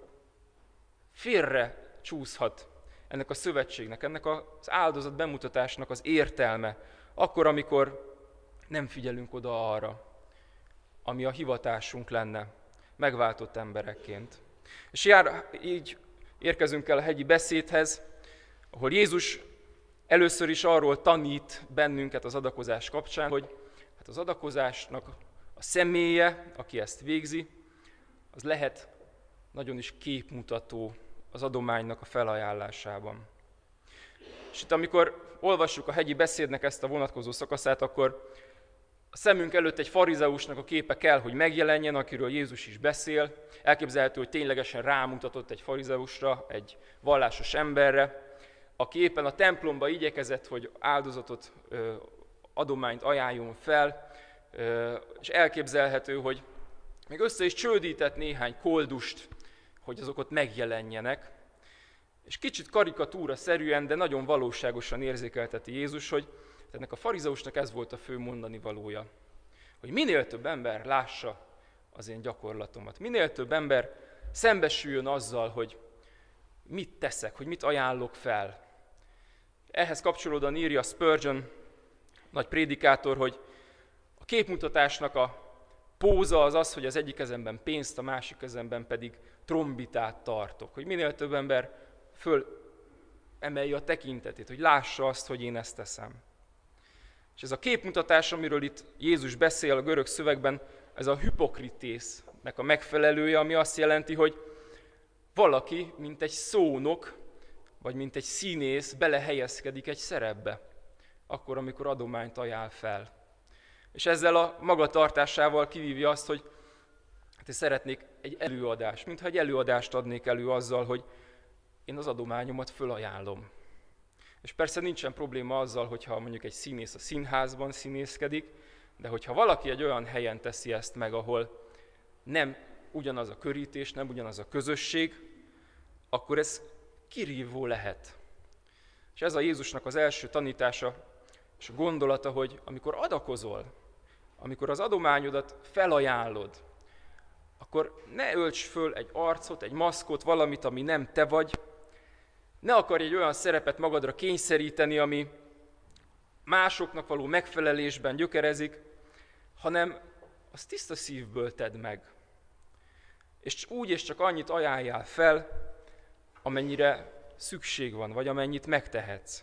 Speaker 1: félre csúszhat ennek a szövetségnek, ennek az áldozat bemutatásnak az értelme, akkor, amikor nem figyelünk oda arra, ami a hivatásunk lenne, megváltott emberekként. És jár, így érkezünk el a hegyi beszédhez, ahol Jézus először is arról tanít bennünket az adakozás kapcsán, hogy hát az adakozásnak a személye, aki ezt végzi, az lehet nagyon is képmutató az adománynak a felajánlásában. És itt amikor olvassuk a hegyi beszédnek ezt a vonatkozó szakaszát, akkor a szemünk előtt egy farizeusnak a képe kell, hogy megjelenjen, akiről Jézus is beszél. Elképzelhető, hogy ténylegesen rámutatott egy farizeusra, egy vallásos emberre, aki éppen a templomba igyekezett, hogy áldozatot, adományt ajánljon fel, és elképzelhető, hogy még össze is csődített néhány koldust, hogy azok ott megjelenjenek. És kicsit karikatúra-szerűen, de nagyon valóságosan érzékelteti Jézus, hogy ennek a farizeusnak ez volt a fő mondani valója. Hogy minél több ember lássa az én gyakorlatomat, minél több ember szembesüljön azzal, hogy mit teszek, hogy mit ajánlok fel. Ehhez kapcsolódóan írja Spurgeon, nagy prédikátor, hogy a képmutatásnak a póza az az, hogy az egyik kezemben pénzt, a másik kezemben pedig trombitát tartok. Hogy minél több ember föl emelje a tekintetét, hogy lássa azt, hogy én ezt teszem. És ez a képmutatás, amiről itt Jézus beszél a görög szövegben, ez a hipokritésznek a megfelelője, ami azt jelenti, hogy valaki, mint egy szónok, vagy mint egy színész belehelyezkedik egy szerepbe, akkor, amikor adományt ajánl fel. És ezzel a magatartásával kivívja azt, hogy hát én szeretnék egy előadást, mintha egy előadást adnék elő azzal, hogy én az adományomat fölajánlom. És persze nincsen probléma azzal, hogyha mondjuk egy színész a színházban színészkedik, de hogyha valaki egy olyan helyen teszi ezt meg, ahol nem ugyanaz a körítés, nem ugyanaz a közösség, akkor ez kirívó lehet. És ez a Jézusnak az első tanítása, és a gondolata, hogy amikor adakozol, amikor az adományodat felajánlod, akkor ne ölts föl egy arcot, egy maszkot, valamit, ami nem te vagy. Ne akarj egy olyan szerepet magadra kényszeríteni, ami másoknak való megfelelésben gyökerezik, hanem azt tiszta szívből tedd meg. És úgy és csak annyit ajánljál fel, amennyire szükség van, vagy amennyit megtehetsz.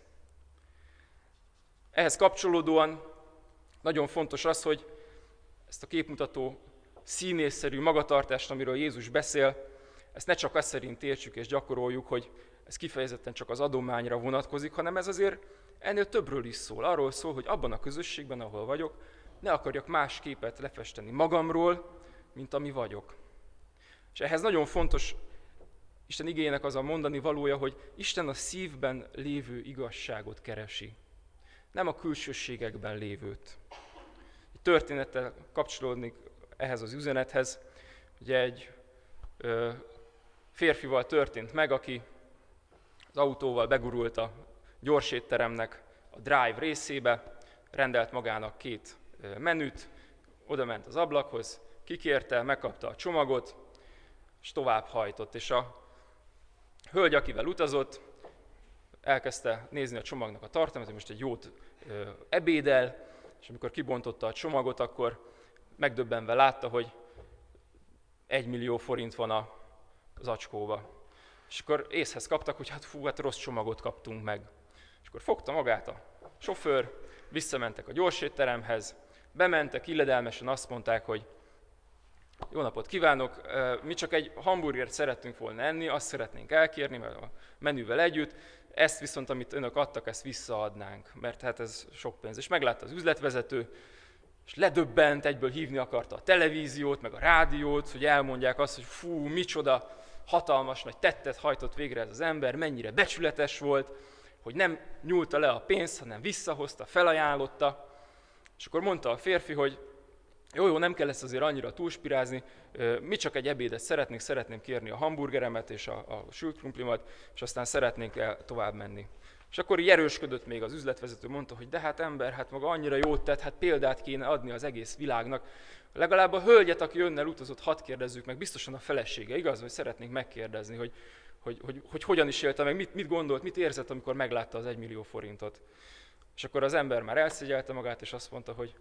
Speaker 1: Ehhez kapcsolódóan nagyon fontos az, hogy ezt a képmutató színészszerű magatartást, amiről Jézus beszél, ezt ne csak azt szerint értsük és gyakoroljuk, hogy ez kifejezetten csak az adományra vonatkozik, hanem ez azért ennél többről is szól. Arról szól, hogy abban a közösségben, ahol vagyok, ne akarjak más képet lefesteni magamról, mint ami vagyok. És ehhez nagyon fontos Isten igéjének az a mondani valója, hogy Isten a szívben lévő igazságot keresi, nem a külsőségekben lévőt. Egy történettel kapcsolódni ehhez az üzenethez, ugye egy ö, férfival történt meg, aki az autóval begurult a gyorsétteremnek a drive részébe, rendelt magának két menüt, oda ment az ablakhoz, kikérte, megkapta a csomagot, és tovább hajtott. És a hölgy, akivel utazott, elkezdte nézni a csomagnak a tartalmát, hogy most egy jót ö, ebédel, és amikor kibontotta a csomagot, akkor megdöbbenve látta, hogy egy millió forint van a zacskóba. És akkor észhez kaptak, hogy hát fú, hát rossz csomagot kaptunk meg. És akkor fogta magát a sofőr, visszamentek a gyorsétteremhez, bementek, illedelmesen azt mondták, hogy jó napot kívánok, mi csak egy hamburgert szerettünk volna enni, azt szeretnénk elkérni, mert a menüvel együtt, ezt viszont, amit önök adtak, ezt visszaadnánk, mert hát ez sok pénz. És meglátta az üzletvezető, és ledöbbent, egyből hívni akarta a televíziót, meg a rádiót, hogy elmondják azt, hogy fú, micsoda hatalmas nagy tettet hajtott végre ez az ember, mennyire becsületes volt, hogy nem nyúlta le a pénzt, hanem visszahozta, felajánlotta. És akkor mondta a férfi, hogy jó, jó, nem kell ezt azért annyira túlspirázni, mi csak egy ebédet szeretnénk, szeretném kérni a hamburgeremet és a, a sült krumplimat, és aztán szeretnénk el tovább menni. És akkor így erősködött még az üzletvezető, mondta, hogy de hát ember, hát maga annyira jót tett, hát példát kéne adni az egész világnak. Legalább a hölgyet, aki önnel utazott, hadd kérdezzük meg, biztosan a felesége, igaz, hogy szeretnénk megkérdezni, hogy hogy, hogy, hogy hogyan is élte meg, mit, mit gondolt, mit érzett, amikor meglátta az egymillió forintot. És akkor az ember már elszégyelte magát, és azt mondta, hogy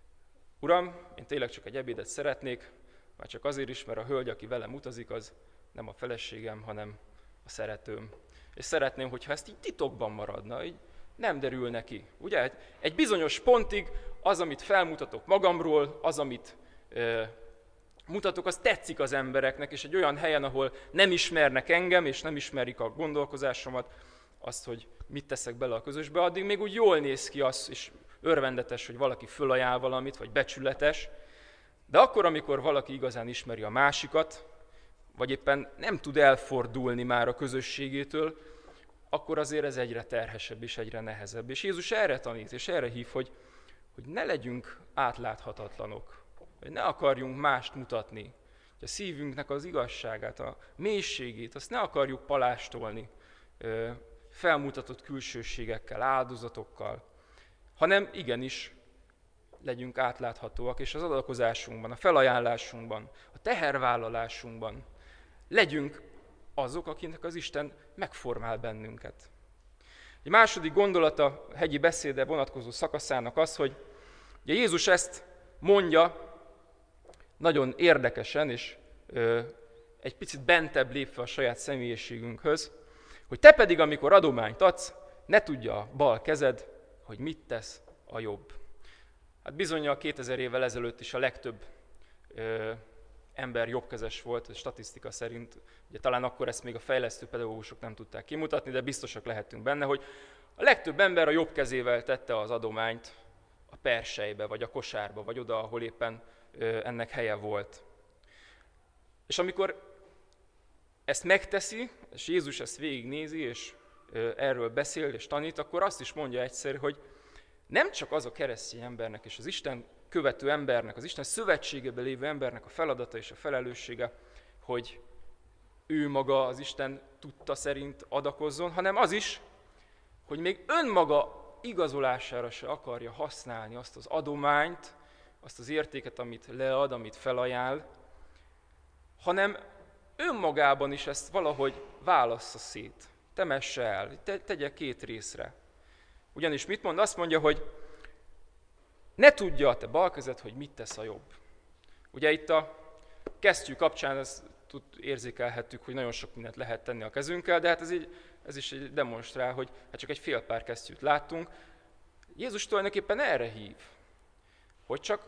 Speaker 1: Uram, én tényleg csak egy ebédet szeretnék, már csak azért is, mert a hölgy, aki velem utazik, az nem a feleségem, hanem a szeretőm. És szeretném, hogyha ezt így titokban maradna, így nem derül neki. Ugye? Egy bizonyos pontig az, amit felmutatok magamról, az, amit e, mutatok, az tetszik az embereknek, és egy olyan helyen, ahol nem ismernek engem, és nem ismerik a gondolkozásomat, azt, hogy mit teszek bele a közösbe, addig még úgy jól néz ki az, és örvendetes, hogy valaki fölajánl valamit, vagy becsületes, de akkor, amikor valaki igazán ismeri a másikat, vagy éppen nem tud elfordulni már a közösségétől, akkor azért ez egyre terhesebb és egyre nehezebb. És Jézus erre tanít, és erre hív, hogy, hogy ne legyünk átláthatatlanok, hogy ne akarjunk mást mutatni, hogy a szívünknek az igazságát, a mélységét, azt ne akarjuk palástolni felmutatott külsőségekkel, áldozatokkal, hanem igenis legyünk átláthatóak, és az adakozásunkban, a felajánlásunkban, a tehervállalásunkban legyünk azok, akinek az Isten megformál bennünket. Egy második gondolata a hegyi beszéde vonatkozó szakaszának az, hogy ugye Jézus ezt mondja nagyon érdekesen, és ö, egy picit bentebb lépve a saját személyiségünkhöz, hogy te pedig, amikor adományt adsz, ne tudja a bal kezed, hogy mit tesz a jobb. Hát bizonnyal kétezer évvel ezelőtt is a legtöbb ö, ember jobbkezes volt, a statisztika szerint. Ugye talán akkor ezt még a fejlesztő pedagógusok nem tudták kimutatni, de biztosak lehetünk benne, hogy a legtöbb ember a jobb kezével tette az adományt a perselybe, vagy a kosárba, vagy oda, ahol éppen ö, ennek helye volt. És amikor ezt megteszi, és Jézus ezt végignézi, és ö, erről beszél és tanít, akkor azt is mondja egyszer, hogy nem csak az a keresztény embernek és az Isten követő embernek, az Isten szövetségében lévő embernek a feladata és a felelőssége, hogy ő maga az Isten tudta szerint adakozzon, hanem az is, hogy még önmaga igazolására se akarja használni azt az adományt, azt az értéket, amit lead, amit felajánl, hanem önmagában is ezt valahogy válassza szét, temesse el, te, tegye két részre. Ugyanis mit mond? Azt mondja, hogy ne tudja a te bal kezed, hogy mit tesz a jobb. Ugye itt a kesztyű kapcsán ezt érzékelhettük, hogy nagyon sok mindent lehet tenni a kezünkkel, de hát ez, így, ez is egy demonstrál, hogy hát csak egy fél pár kesztyűt láttunk. Jézus tulajdonképpen erre hív, hogy csak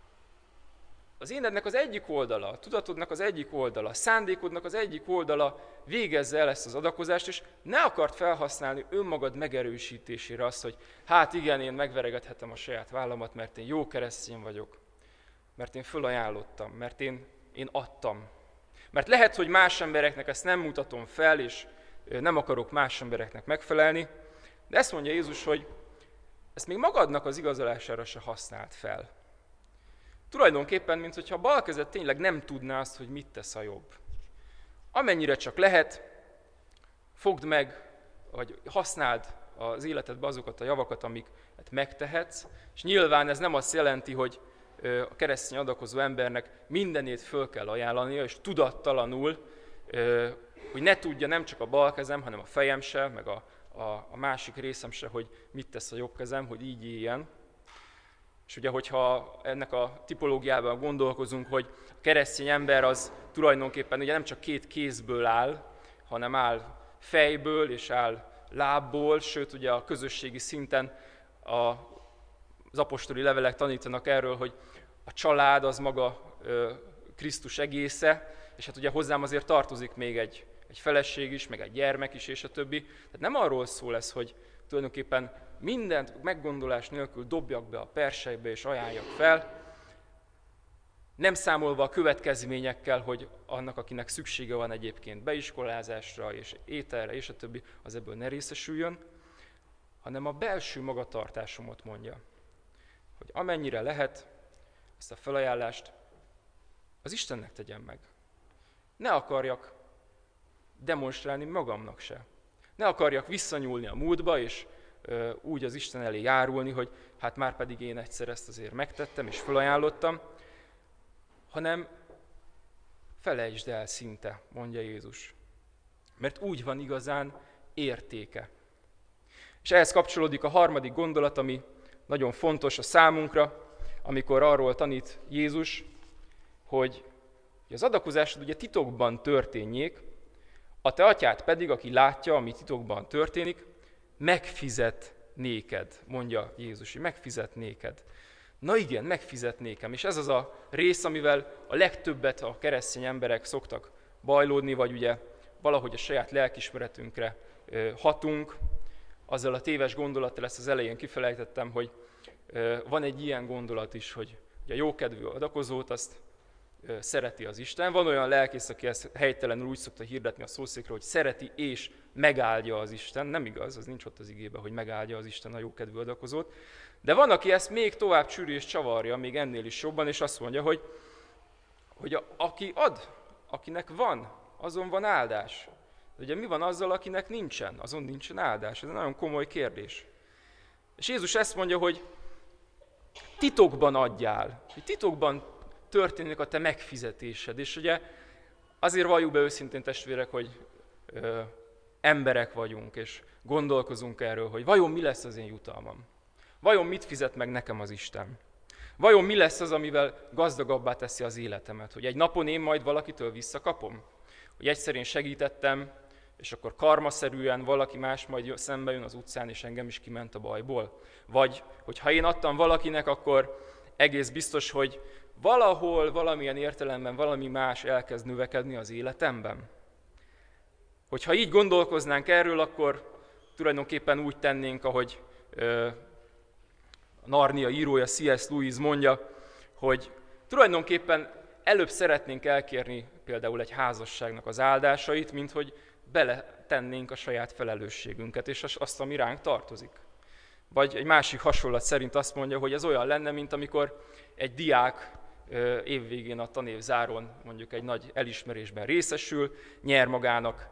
Speaker 1: az énednek az egyik oldala, a tudatodnak az egyik oldala, a szándékodnak az egyik oldala végezze el ezt az adakozást, és ne akart felhasználni önmagad megerősítésére azt, hogy hát igen, én megveregethetem a saját vállamat, mert én jó keresztény vagyok, mert én fölajánlottam, mert én, én adtam. Mert lehet, hogy más embereknek ezt nem mutatom fel, és nem akarok más embereknek megfelelni, de ezt mondja Jézus, hogy ezt még magadnak az igazolására se használt fel. Tulajdonképpen, mintha a bal kezed tényleg nem tudná azt, hogy mit tesz a jobb. Amennyire csak lehet, fogd meg, vagy használd az életedbe azokat a javakat, amiket megtehetsz, és nyilván ez nem azt jelenti, hogy a keresztény adakozó embernek mindenét föl kell ajánlania, és tudattalanul, hogy ne tudja nem csak a bal kezem, hanem a fejem se, meg a, a, a másik részem se, hogy mit tesz a jobb kezem, hogy így éljen. És ugye, hogyha ennek a tipológiában gondolkozunk, hogy a keresztény ember az tulajdonképpen ugye nem csak két kézből áll, hanem áll fejből és áll lábból, sőt ugye a közösségi szinten a, az apostoli levelek tanítanak erről, hogy a család az maga ö, Krisztus egésze, és hát ugye hozzám azért tartozik még egy, egy feleség is, meg egy gyermek is, és a többi. Tehát nem arról szól ez, hogy tulajdonképpen mindent meggondolás nélkül dobjak be a persejbe és ajánljak fel, nem számolva a következményekkel, hogy annak, akinek szüksége van egyébként beiskolázásra és ételre és a többi, az ebből ne részesüljön, hanem a belső magatartásomat mondja, hogy amennyire lehet, ezt a felajánlást az Istennek tegyem meg. Ne akarjak demonstrálni magamnak se. Ne akarjak visszanyúlni a múltba, és ö, úgy az Isten elé járulni, hogy hát már pedig én egyszer ezt azért megtettem, és felajánlottam, hanem felejtsd el szinte, mondja Jézus. Mert úgy van igazán értéke. És ehhez kapcsolódik a harmadik gondolat, ami nagyon fontos a számunkra, amikor arról tanít Jézus, hogy az adakozásod ugye titokban történjék, a te atyád pedig, aki látja, ami titokban történik, megfizet néked, mondja Jézus, hogy megfizet néked. Na igen, megfizet nékem, és ez az a rész, amivel a legtöbbet a keresztény emberek szoktak bajlódni, vagy ugye valahogy a saját lelkiismeretünkre hatunk. Azzal a téves gondolattal ezt az elején kifelejtettem, hogy van egy ilyen gondolat is, hogy a jókedvű adakozót azt szereti az Isten. Van olyan lelkész, aki ezt helytelenül úgy szokta hirdetni a szószékről, hogy szereti és megáldja az Isten. Nem igaz, az nincs ott az igében, hogy megáldja az Isten a jókedvű adakozót. De van, aki ezt még tovább csűri és csavarja, még ennél is jobban, és azt mondja, hogy, hogy a, aki ad, akinek van, azon van áldás. De ugye mi van azzal, akinek nincsen? Azon nincsen áldás. Ez egy nagyon komoly kérdés. És Jézus ezt mondja, hogy titokban adjál, hogy titokban történik a te megfizetésed. És ugye azért valljuk be őszintén, testvérek, hogy ö, emberek vagyunk, és gondolkozunk erről, hogy vajon mi lesz az én jutalmam? Vajon mit fizet meg nekem az Isten? Vajon mi lesz az, amivel gazdagabbá teszi az életemet? Hogy egy napon én majd valakitől visszakapom? Hogy egyszer én segítettem, és akkor karmaszerűen valaki más majd szembe jön az utcán, és engem is kiment a bajból? Vagy, hogy ha én adtam valakinek, akkor egész biztos, hogy valahol, valamilyen értelemben valami más elkezd növekedni az életemben? Hogyha így gondolkoznánk erről, akkor tulajdonképpen úgy tennénk, ahogy ö, a Narnia írója C S Lewis mondja, hogy tulajdonképpen előbb szeretnénk elkérni például egy házasságnak az áldásait, mint hogy beletennénk a saját felelősségünket, és azt, ami ránk tartozik. Vagy egy másik hasonlat szerint azt mondja, hogy ez olyan lenne, mint amikor egy diák évvégén a tanév záron mondjuk egy nagy elismerésben részesül, nyer magának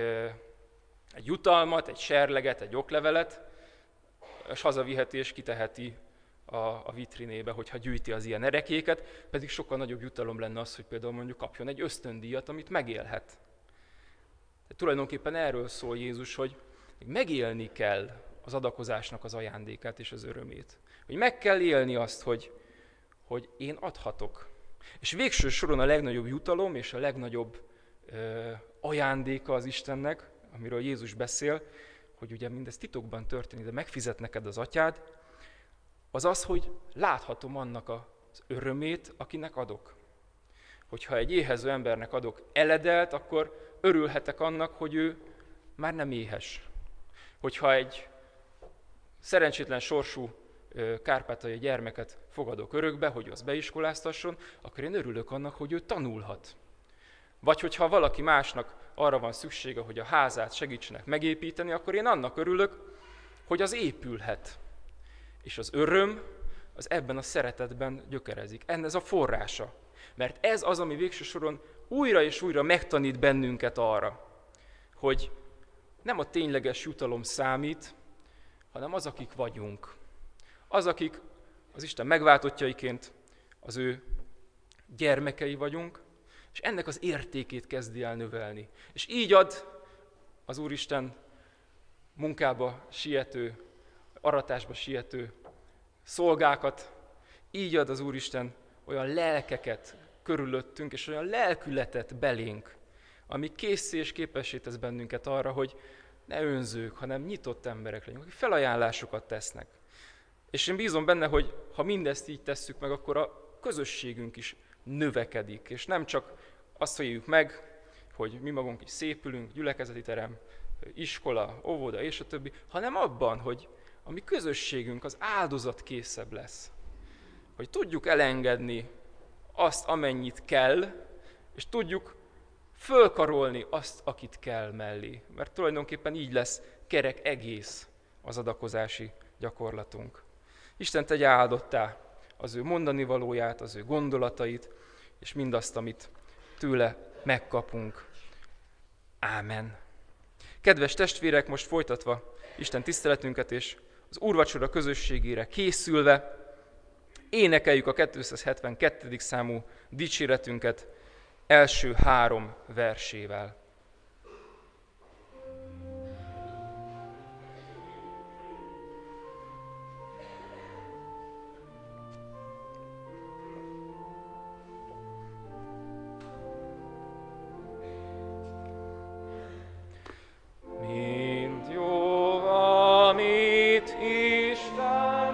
Speaker 1: egy jutalmat, egy serleget, egy oklevelet, és hazaviheti és kiteheti a, a vitrinébe, hogyha gyűjti az ilyen erekéket, pedig sokkal nagyobb jutalom lenne az, hogy például mondjuk kapjon egy ösztöndíjat, amit megélhet. De tulajdonképpen erről szól Jézus, hogy megélni kell az adakozásnak az ajándékát és az örömét. Hogy meg kell élni azt, hogy, hogy én adhatok. És végső soron a legnagyobb jutalom és a legnagyobb ö, ajándéka az Istennek, amiről Jézus beszél, hogy ugye mindez titokban történik, de megfizet neked az atyád, az az, hogy láthatom annak az örömét, akinek adok. Hogyha egy éhező embernek adok eledelt, akkor örülhetek annak, hogy ő már nem éhes. Hogyha egy szerencsétlen sorsú kárpátaljai gyermeket fogadok örökbe, hogy az beiskoláztasson, akkor én örülök annak, hogy ő tanulhat. Vagy hogyha valaki másnak arra van szüksége, hogy a házát segítsenek megépíteni, akkor én annak örülök, hogy az épülhet. És az öröm az ebben a szeretetben gyökerezik. Ez a forrása. Mert ez az, ami végső soron újra és újra megtanít bennünket arra, hogy nem a tényleges jutalom számít, hanem az, akik vagyunk. Az, akik az Isten megváltottjaiként az ő gyermekei vagyunk, és ennek az értékét kezdi el növelni. És így ad az Úristen munkába siető, aratásba siető szolgákat, így ad az Úristen olyan lelkeket körülöttünk, és olyan lelkületet belénk, ami készé és képessé tesz bennünket arra, hogy ne önzők, hanem nyitott emberek legyünk, akik felajánlásokat tesznek. És én bízom benne, hogy ha mindezt így tesszük meg, akkor a közösségünk is növekedik, és nem csak azt éljük meg, hogy mi magunk is szépülünk, gyülekezeti terem, iskola, óvoda és a többi, hanem abban, hogy a mi közösségünk az áldozatkészebb lesz. Hogy tudjuk elengedni azt, amennyit kell, és tudjuk fölkarolni azt, akit kell mellé. Mert tulajdonképpen így lesz kerek egész az adakozási gyakorlatunk. Isten tegye áldottá az ő mondani valóját, az ő gondolatait, és mindazt, amit tőle megkapunk. Ámen. Kedves testvérek, most folytatva Isten tiszteletünket, és az úrvacsora közösségére készülve, énekeljük a kétszázhetvenkettedik számú dicséretünket első három versével. Mind jó, amit Isten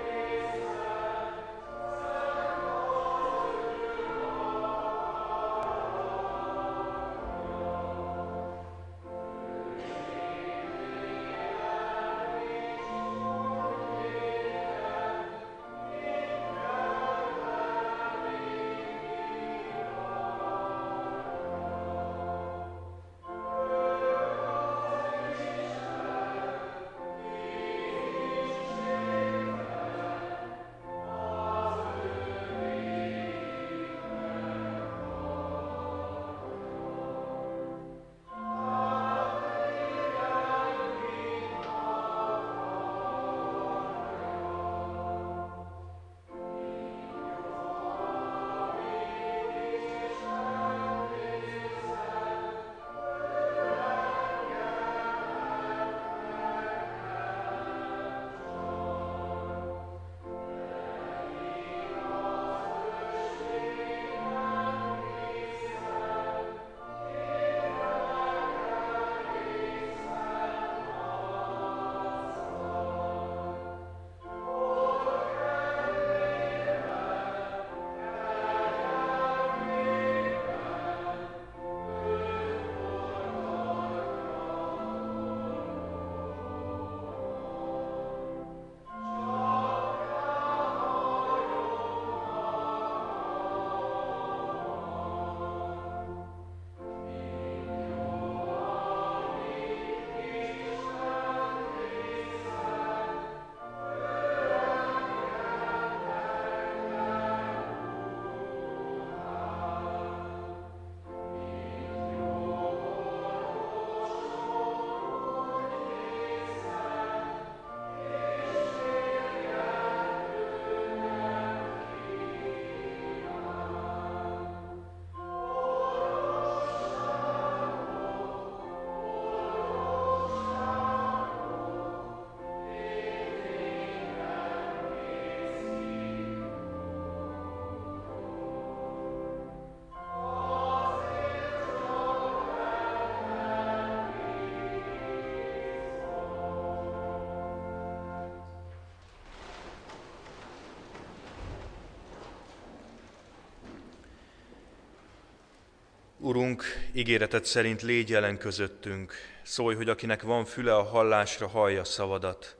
Speaker 4: Urunk, ígéreted szerint légy jelen közöttünk, szólj, hogy akinek van füle a hallásra, hallja szavadat.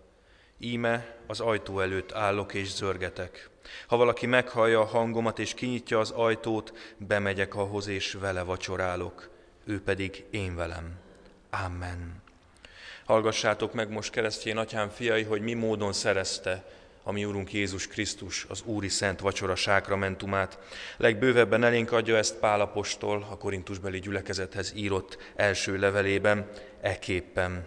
Speaker 4: Íme az ajtó előtt állok és zörgetek. Ha valaki meghallja a hangomat és kinyitja az ajtót, bemegyek ahhoz és vele vacsorálok, ő pedig én velem. Amen. Hallgassátok meg most, keresztény atyám fiai, hogy mi módon szerezte a mi Urunk Jézus Krisztus az Úri Szent Vacsora sákramentumát. Legbővebben elénk adja ezt Pál apostol a korintusbeli gyülekezethez írott első levelében, eképpen.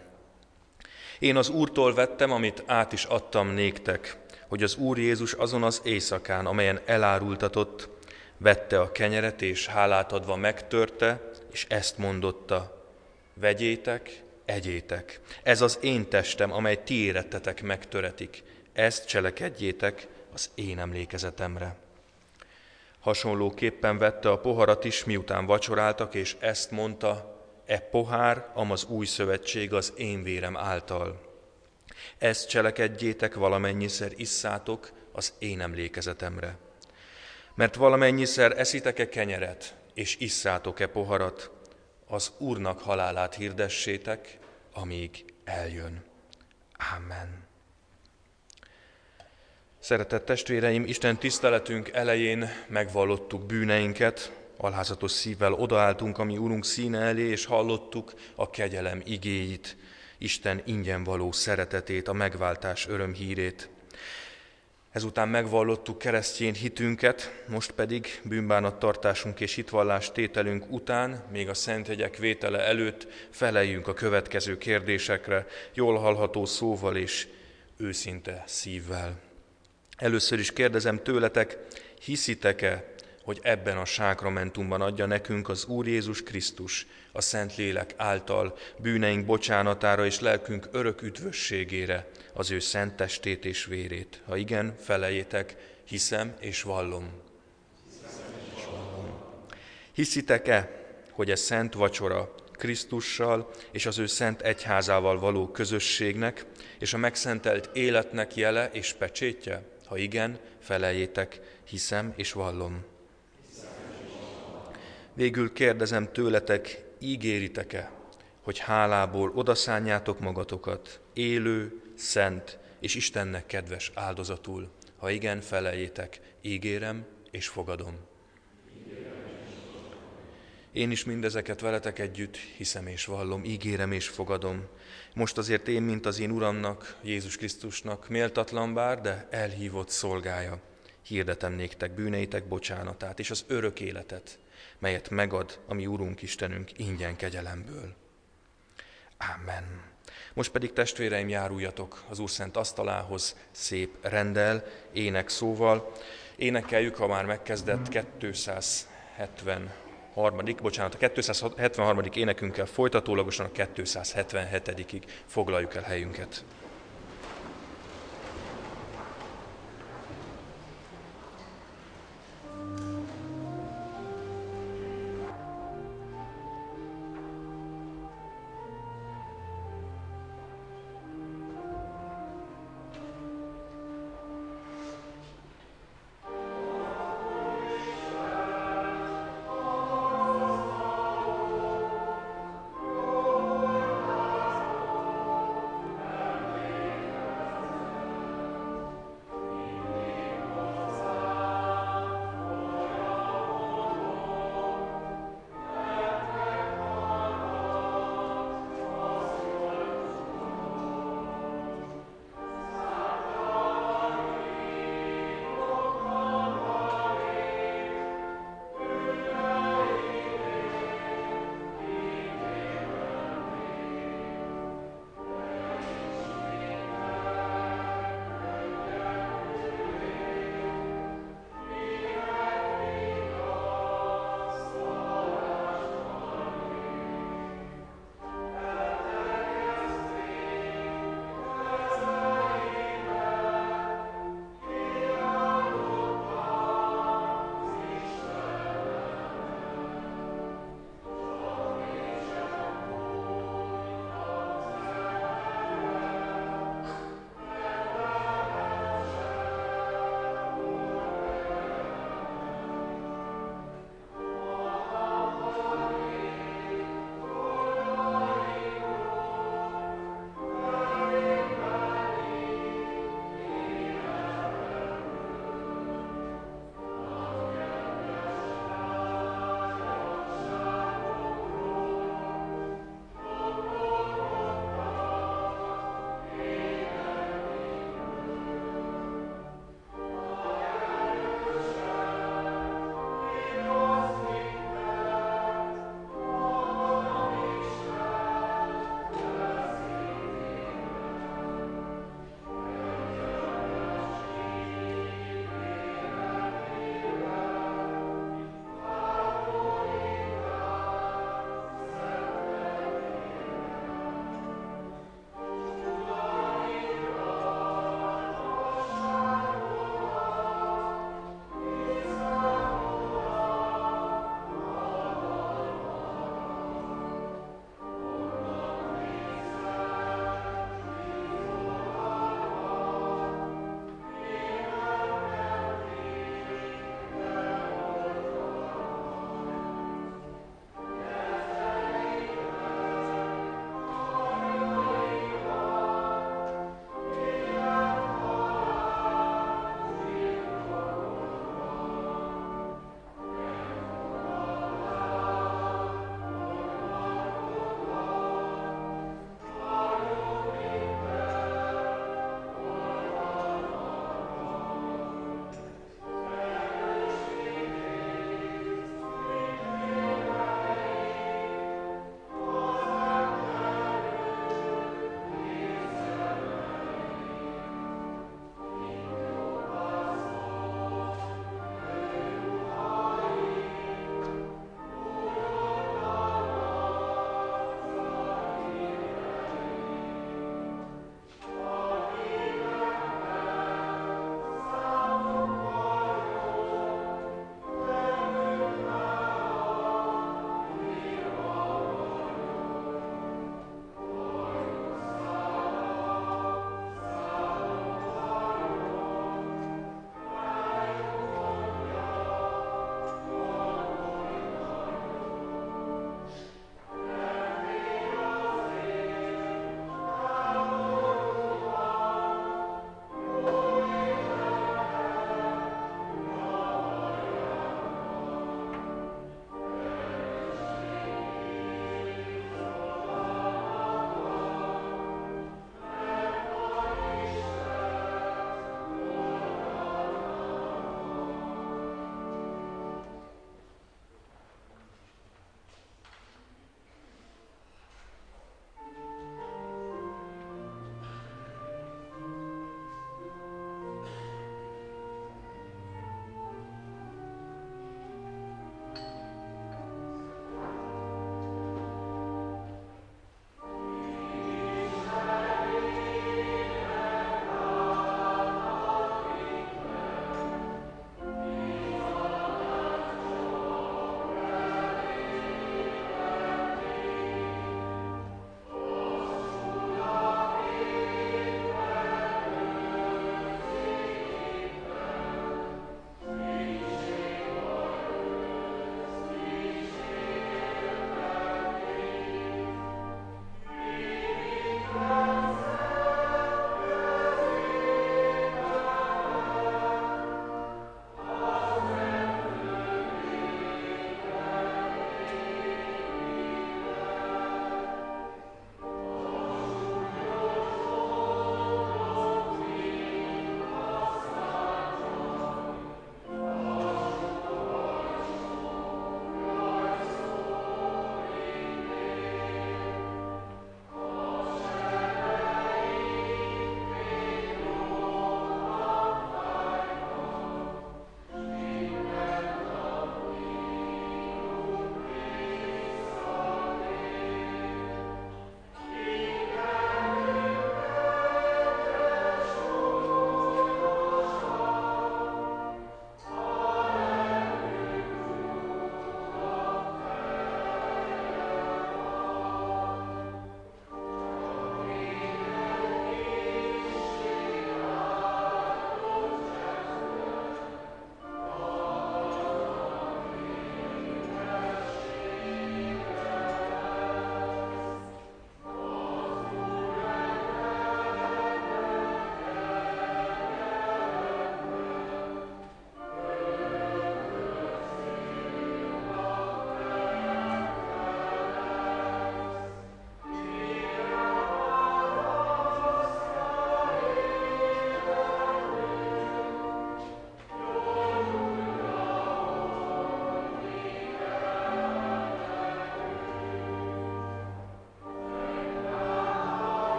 Speaker 4: Én az Úrtól vettem, amit át is adtam néktek, hogy az Úr Jézus azon az éjszakán, amelyen elárultatott, vette a kenyeret, és hálát adva megtörte, és ezt mondotta: vegyétek, egyétek, ez az én testem, amely ti érettetek megtöretik, ezt cselekedjétek az én emlékezetemre. Hasonlóképpen vette a poharat is, miután vacsoráltak, és ezt mondta: e pohár, amaz új szövetség az én vérem által. Ezt cselekedjétek, valamennyiszer isszátok az én emlékezetemre. Mert valamennyiszer eszitek-e kenyeret, és isszátok-e poharat, az Úrnak halálát hirdessétek, amíg eljön. Amen. Szeretett testvéreim, Isten tiszteletünk elején megvallottuk bűneinket, alházatos szívvel odaálltunk a mi Úrunk színe elé, és hallottuk a kegyelem igéit, Isten ingyen való szeretetét, a megváltás örömhírét. Ezután megvallottuk keresztény hitünket, most pedig bűnbánattartásunk és hitvallás tételünk után, még a szenthegyek vétele előtt feleljünk a következő kérdésekre, jól hallható szóval és őszinte szívvel. Először is kérdezem tőletek, hiszitek-e, hogy ebben a sákramentumban adja nekünk az Úr Jézus Krisztus a Szentlélek által bűneink bocsánatára és lelkünk örök üdvösségére az ő szent testét és vérét? Ha igen, feleljétek, hiszem és vallom. És vallom. Hiszitek-e, hogy ez szent vacsora Krisztussal és az ő szent egyházával való közösségnek és a megszentelt életnek jele és pecsétje? Ha igen, feleljétek, hiszem és vallom. Végül kérdezem tőletek, ígéritek-e, hogy hálából odaszánjátok magatokat élő, szent és Istennek kedves áldozatul? Ha igen, feleljétek, ígérem és fogadom. Én is mindezeket veletek együtt hiszem és vallom, ígérem és fogadom. Most azért én, mint az én Uramnak, Jézus Krisztusnak méltatlan bár, de elhívott szolgája, hirdetem néktek bűneitek bocsánatát és az örök életet, melyet megad a mi Urunk Istenünk ingyen kegyelemből. Ámen. Most pedig testvéreim, járuljatok az Úr szent asztalához szép renddel, ének szóval. Énekeljük, ha már megkezdett kétszázhetvenharmadik bocsánat, a kétszázhetvenharmadik énekünkkel folytatólagosan a kétszázhetvenhetedikig foglaljuk el helyünket.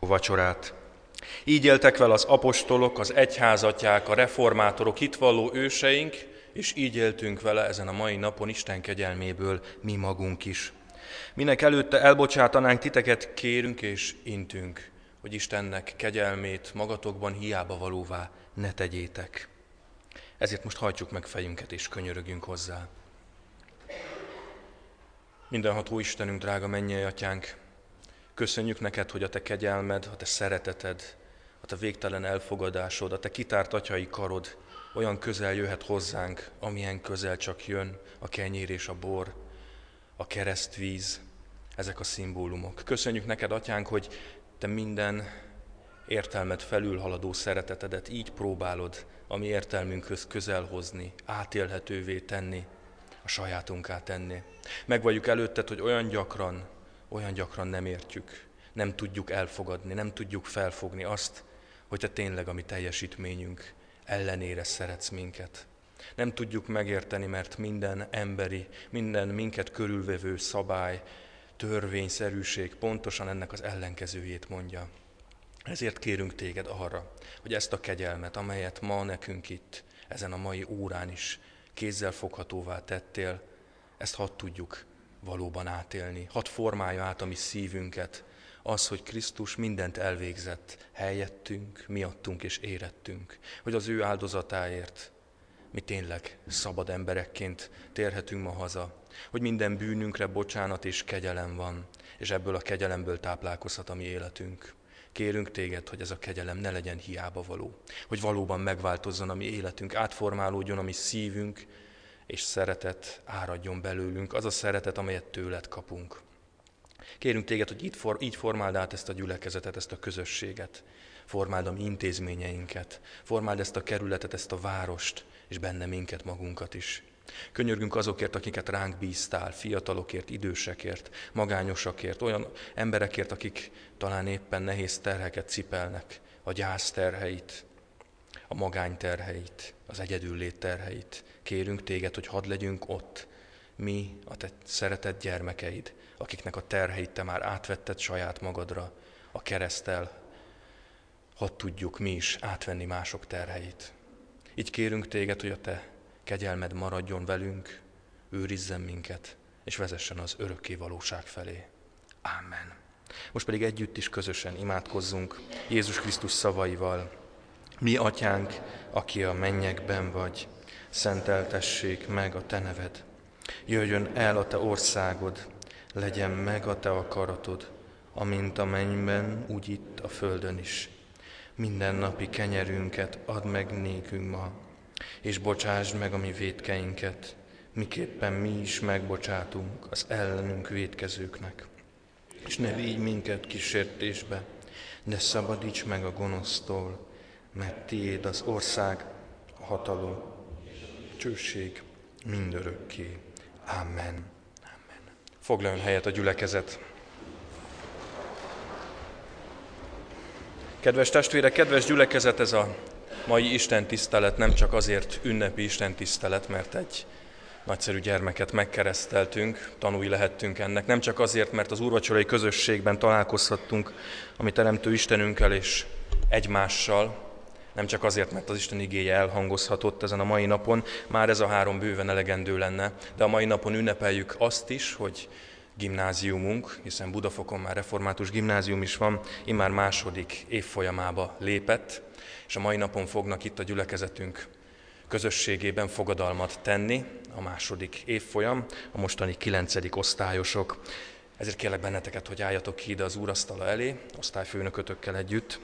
Speaker 4: vacsorát. Így éltek vele az apostolok, az egyházatják, a reformátorok, itt valló őseink, és így éltünk vele ezen a mai napon Isten kegyelméből mi magunk is. Minek előtte elbocsátanánk titeket, kérünk és intünk, hogy Istennek kegyelmét magatokban hiába valóvá ne tegyétek. Ezért most hajtsuk meg fejünket és könyörögjünk hozzá. Mindenható Istenünk, drága mennyei Atyánk, köszönjük neked, hogy a te kegyelmed, a te szereteted, a te végtelen elfogadásod, a te kitárt atyai karod olyan közel jöhet hozzánk, amilyen közel csak jön a kenyér és a bor, a keresztvíz, ezek a szimbólumok. Köszönjük neked, Atyánk, hogy te minden értelmet felülhaladó szeretetedet így próbálod a mi értelmünkhöz közel hozni, átélhetővé tenni, a sajátunká tenni. Megvalljuk előtted, hogy olyan gyakran, olyan gyakran nem értjük, nem tudjuk elfogadni, nem tudjuk felfogni azt, hogy te tényleg a mi teljesítményünk ellenére szeretsz minket. Nem tudjuk megérteni, mert minden emberi, minden minket körülvevő szabály, törvényszerűség pontosan ennek az ellenkezőjét mondja. Ezért kérünk téged arra, hogy ezt a kegyelmet, amelyet ma nekünk itt, ezen a mai órán is kézzel foghatóvá tettél, ezt hadd tudjuk valóban átélni. Hadd formálja át a mi szívünket az, hogy Krisztus mindent elvégzett helyettünk, miattunk és érettünk, hogy az ő áldozatáért mi tényleg szabad emberekként térhetünk ma haza, hogy minden bűnünkre bocsánat és kegyelem van, és ebből a kegyelemből táplálkozhat a mi életünk. Kérünk téged, hogy ez a kegyelem ne legyen hiába való, hogy valóban megváltozzon a mi életünk, átformálódjon a mi szívünk, és szeretet áradjon belőlünk, az a szeretet, amelyet tőled kapunk. Kérünk téged, hogy így, for, így formáld át ezt a gyülekezetet, ezt a közösséget, formáld a mi intézményeinket, formáld ezt a kerületet, ezt a várost, és benne minket, magunkat is. Könyörgünk azokért, akiket ránk bíztál, fiatalokért, idősekért, magányosakért, olyan emberekért, akik talán éppen nehéz terheket cipelnek, a gyász terheit, a magány terheit, az egyedüllét terheit. Kérünk téged, hogy hadd legyünk ott, mi, a te szeretett gyermekeid, akiknek a terheit te már átvetted saját magadra, a kereszttel, hadd tudjuk mi is átvenni mások terheit. Így kérünk téged, hogy a te kegyelmed maradjon velünk, őrizzen minket, és vezessen az örökké valóság felé. Amen. Most pedig együtt is közösen imádkozzunk Jézus Krisztus szavaival. Mi, Atyánk, aki a mennyekben vagy, szenteltessék meg a te neved. Jöjjön el a te országod, legyen meg a te akaratod, amint a mennyben, úgy itt a földön is. Minden napi kenyerünket add meg nékünk ma, és bocsásd meg a mi vétkeinket, miképpen mi is megbocsátunk az ellenünk vétkezőknek. És ne vigy minket kísértésbe, de szabadíts meg a gonosztól, mert tiéd az ország, a hatalom, csőség mindörökké. Amen. Amen. Foglaljon helyet a gyülekezet. Kedves testvérek, kedves gyülekezet, ez a mai istentisztelet nem csak azért ünnepi istentisztelet, mert egy nagyszerű gyermeket megkereszteltünk, tanúi lehettünk ennek, nem csak azért, mert az úrvacsorai közösségben találkozhattunk a mi teremtő Istenünkkel és egymással, nem csak azért, mert az Isten igéje elhangozhatott ezen a mai napon, már ez a három bőven elegendő lenne, de a mai napon ünnepeljük azt is, hogy gimnáziumunk, hiszen Budafokon már református gimnázium is van, immár második évfolyamába lépett, és a mai napon fognak itt a gyülekezetünk közösségében fogadalmat tenni, a második évfolyam, a mostani kilencedik osztályosok. Ezért kérlek benneteket, hogy álljatok ki ide az úrasztala elé, osztályfőnökötökkel együtt.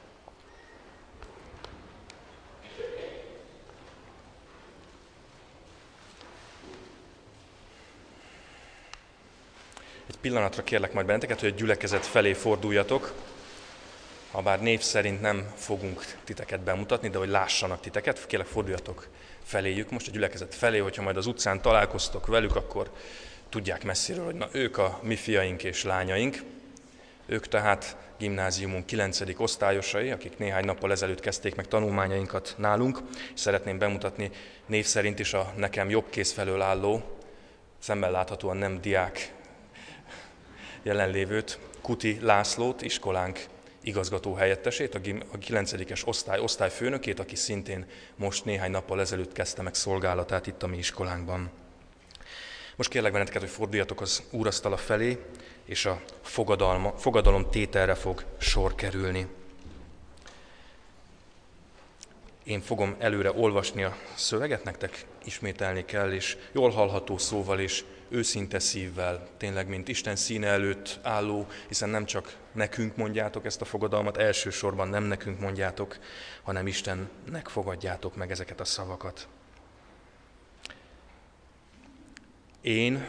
Speaker 4: Egy pillanatra kérlek majd benneteket, hogy a gyülekezet felé forduljatok, habár név szerint nem fogunk titeket bemutatni, de hogy lássanak titeket, kérlek forduljatok feléjük, most a gyülekezet felé, hogyha majd az utcán találkoztok velük, akkor tudják messziről, hogy na ők a mi fiaink és lányaink, ők tehát gimnáziumunk kilencedik osztályosai, akik néhány nappal ezelőtt kezdték meg tanulmányainkat nálunk, és szeretném bemutatni név szerint is a nekem jobb kéz felől álló, szemmel láthatóan nem diák jelenlévőt, Kuti Lászlót, iskolánk igazgató helyettesét, a kilencedikes osztály osztályfőnökét, aki szintén most néhány nappal ezelőtt kezdte meg szolgálatát itt a mi iskolánkban. Most kérlek benneteket, hogy forduljatok az úrasztala felé, és a fogadalom tételre fog sor kerülni. Én fogom előre olvasni a szöveget, nektek ismételni kell, és jól hallható szóval és őszinte szívvel, tényleg, mint Isten színe előtt álló, hiszen nem csak nekünk mondjátok ezt a fogadalmat, elsősorban nem nekünk mondjátok, hanem Istennek fogadjátok meg ezeket a szavakat. Én,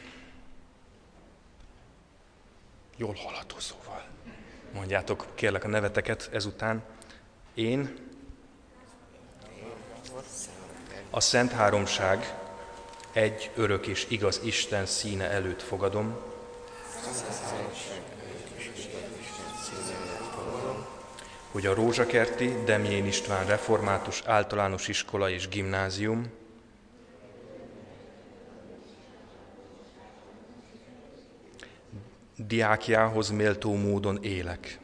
Speaker 4: jól hallható szóval, mondjátok kérlek a neveteket ezután, én, a Szent Háromság egy örök és igaz Isten színe előtt fogadom, hogy a Rózsakerti Demjén István Református Általános Iskola és Gimnázium diákjához méltó módon élek.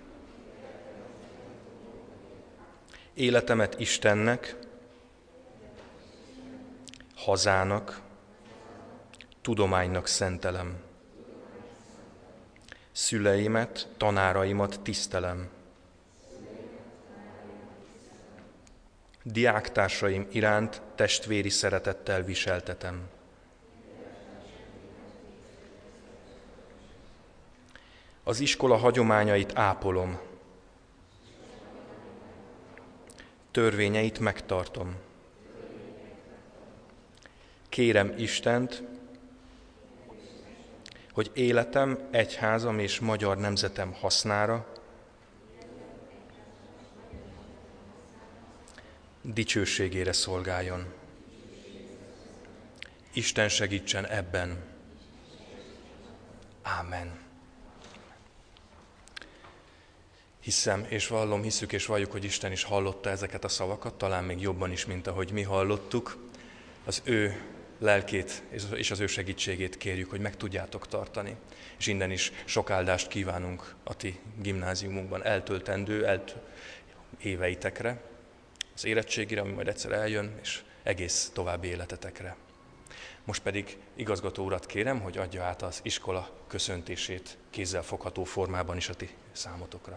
Speaker 4: Életemet Istennek, hazának, tudománynak szentelem. Szüleimet, tanáraimat tisztelem. Diáktársaim iránt testvéri szeretettel viseltetem. Az iskola hagyományait ápolom. Törvényeit megtartom. Kérem Istent, hogy életem, egyházam és magyar nemzetem hasznára dicsőségére szolgáljon. Isten segítsen ebben. Ámen. Hiszem és vallom, hiszük és valljuk, hogy Isten is hallotta ezeket a szavakat, talán még jobban is, mint ahogy mi hallottuk. Az ő lelkét és az ő segítségét kérjük, hogy meg tudjátok tartani. És innen is sok áldást kívánunk a ti gimnáziumunkban eltöltendő elt éveitekre, az érettségire, ami majd egyszer eljön, és egész további életetekre. Most pedig igazgató urat kérem, hogy adja át az iskola köszöntését kézzelfogható formában is a ti számotokra.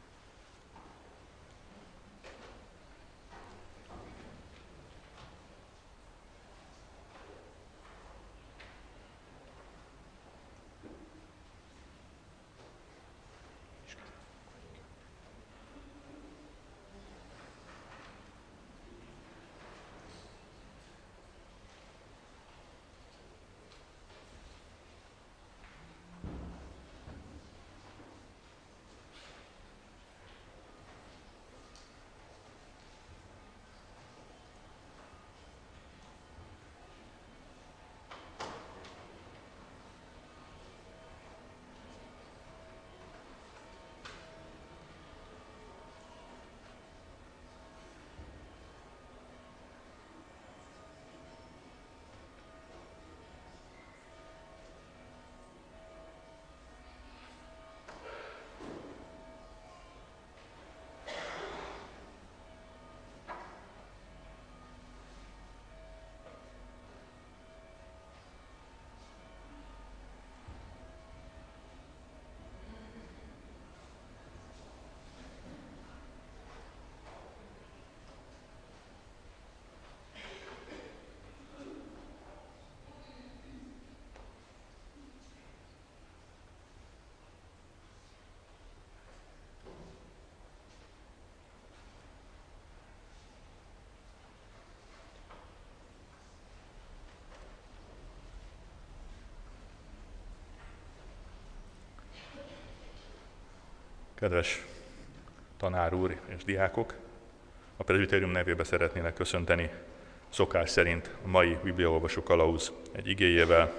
Speaker 5: Kedves tanár úr és diákok, a presbitérium nevében szeretnélek köszönteni szokás szerint a mai bibliaolvasó kalauz egy igéjével.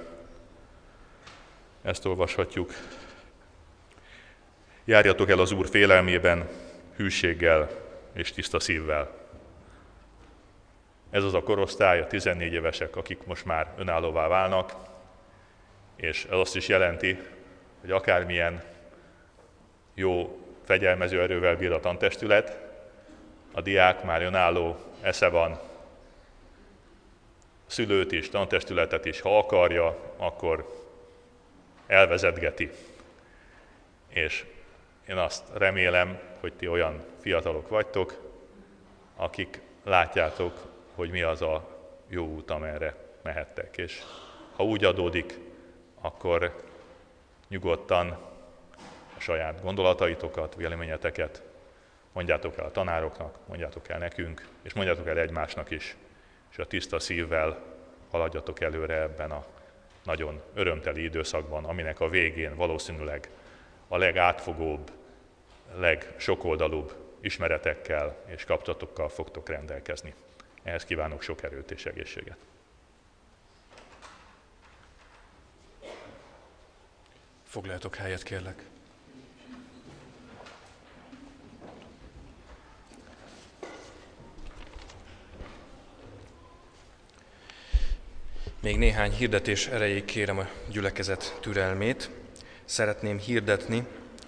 Speaker 5: Ezt olvashatjuk. Járjatok el az Úr félelmében, hűséggel és tiszta szívvel. Ez az a korosztály, a tizennégy évesek, akik most már önállóvá válnak, és ez azt is jelenti, hogy akármilyen jó fegyelmező erővel bír a tantestület, a diák már önálló esze van, szülőt is, tantestületet is, ha akarja, akkor elvezetgeti. És én azt remélem, hogy ti olyan fiatalok vagytok, akik látjátok, hogy mi az a jó út, amerre mehettek. És ha úgy adódik, akkor nyugodtan a saját gondolataitokat, véleményeteket mondjátok el a tanároknak, mondjátok el nekünk, és mondjátok el egymásnak is, és a tiszta szívvel haladjatok előre ebben a nagyon örömteli időszakban, aminek a végén valószínűleg a legátfogóbb, legsokoldalúbb ismeretekkel és kapcsolatokkal fogtok rendelkezni. Ehhez kívánok sok erőt és egészséget.
Speaker 4: Foglaljatok helyet, kérlek. Még néhány hirdetés erejéig kérem a gyülekezet türelmét. Szeretném hirdetni,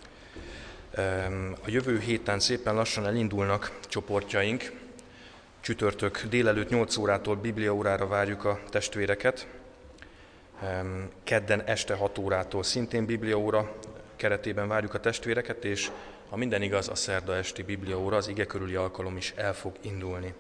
Speaker 4: a jövő héten szépen lassan elindulnak csoportjaink. Csütörtök délelőtt nyolc órától bibliaórára várjuk a testvéreket. Kedden este hat órától szintén bibliaóra keretében várjuk a testvéreket, és ha minden igaz, a szerda esti bibliaóra, az ige körüli alkalom is el fog indulni.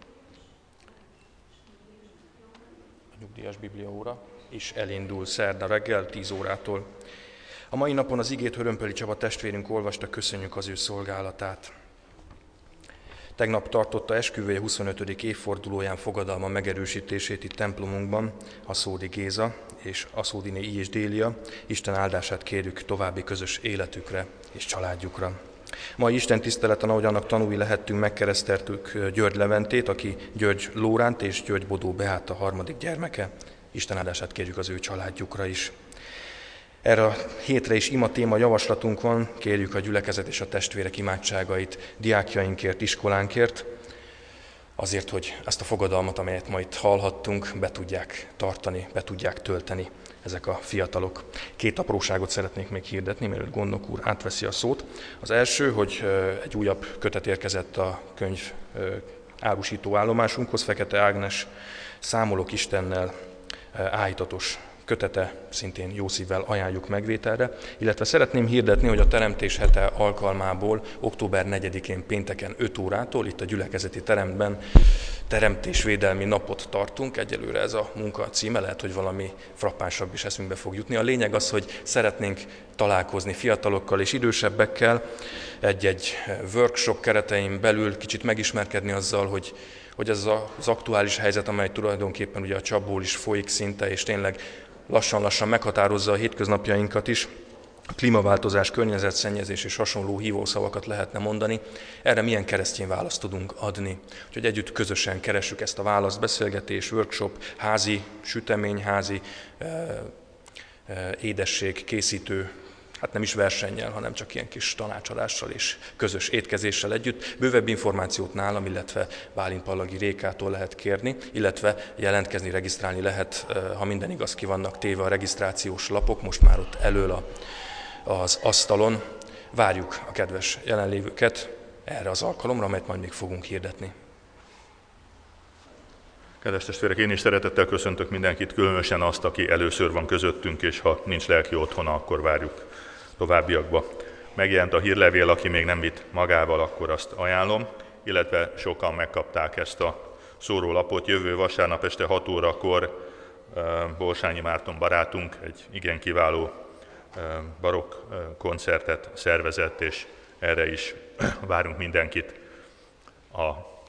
Speaker 4: A nyugdíjas bibliaóra is elindul szerda reggel tíz órától. A mai napon az igét Hörömpöli Csaba testvérünk olvasta, köszönjük az ő szolgálatát. Tegnap tartotta esküvője huszonötödik évfordulóján fogadalma megerősítését itt templomunkban Aszódi Géza és Aszódiné I. és Délia. Isten áldását kérjük további közös életükre és családjukra. Mai Isten tiszteleten, ahogy annak tanúi lehettünk, megkereszteltük György Leventét, aki György Lóránt és György Bodó Beáta harmadik gyermeke. Isten áldását kérjük az ő családjukra is. Erre a hétre is ima téma javaslatunk van, kérjük a gyülekezet és a testvérek imádságait diákjainkért, iskolánkért, azért, hogy ezt a fogadalmat, amelyet ma itt hallhattunk, be tudják tartani, be tudják tölteni ezek a fiatalok. Két apróságot szeretnék még hirdetni, mielőtt Gondnok úr átveszi a szót. Az első, hogy egy újabb kötet érkezett a könyv árusító állomásunkhoz, Fekete Ágnes Számolok Istennel áhítatos kötete, szintén jó szívvel ajánljuk megvételre, illetve szeretném hirdetni, hogy a Teremtés hete alkalmából október negyedikén pénteken öt órától itt a gyülekezeti teremben teremtésvédelmi napot tartunk. Egyelőre ez a munka címe, lehet, hogy valami frappánsabb is eszünkbe fog jutni. A lényeg az, hogy szeretnénk találkozni fiatalokkal és idősebbekkel, egy-egy workshop keretein belül kicsit megismerkedni azzal, hogy hogy ez az aktuális helyzet, amely tulajdonképpen ugye a csapból is folyik szinte, és tényleg lassan-lassan meghatározza a hétköznapjainkat is. A klímaváltozás, környezetszennyezés és hasonló hívószavakat lehetne mondani. Erre milyen keresztény választ tudunk adni? Úgyhogy együtt közösen keressük ezt a választ, beszélgetés, workshop, házi sütemény, házi édesség készítő, hát nem is versennyel, hanem csak ilyen kis tanácsadással és közös étkezéssel együtt. Bővebb információt nálam, illetve Bálint Pallagi Rékától lehet kérni, illetve jelentkezni, regisztrálni lehet, ha minden igaz, ki vannak téve a regisztrációs lapok, most már ott elől a, az asztalon. Várjuk a kedves jelenlévőket erre az alkalomra, amelyet majd még fogunk hirdetni.
Speaker 5: Kedves testvérek, én is szeretettel köszöntök mindenkit, különösen azt, aki először van közöttünk, és ha nincs lelki otthona, akkor várjuk továbbiakba. Megjelent a hírlevél, aki még nem vitt magával, akkor azt ajánlom, illetve sokan megkapták ezt a szórólapot. Jövő vasárnap este hat órakor Bolsányi Márton barátunk egy igen kiváló barokk koncertet szervezett, és erre is várunk mindenkit. A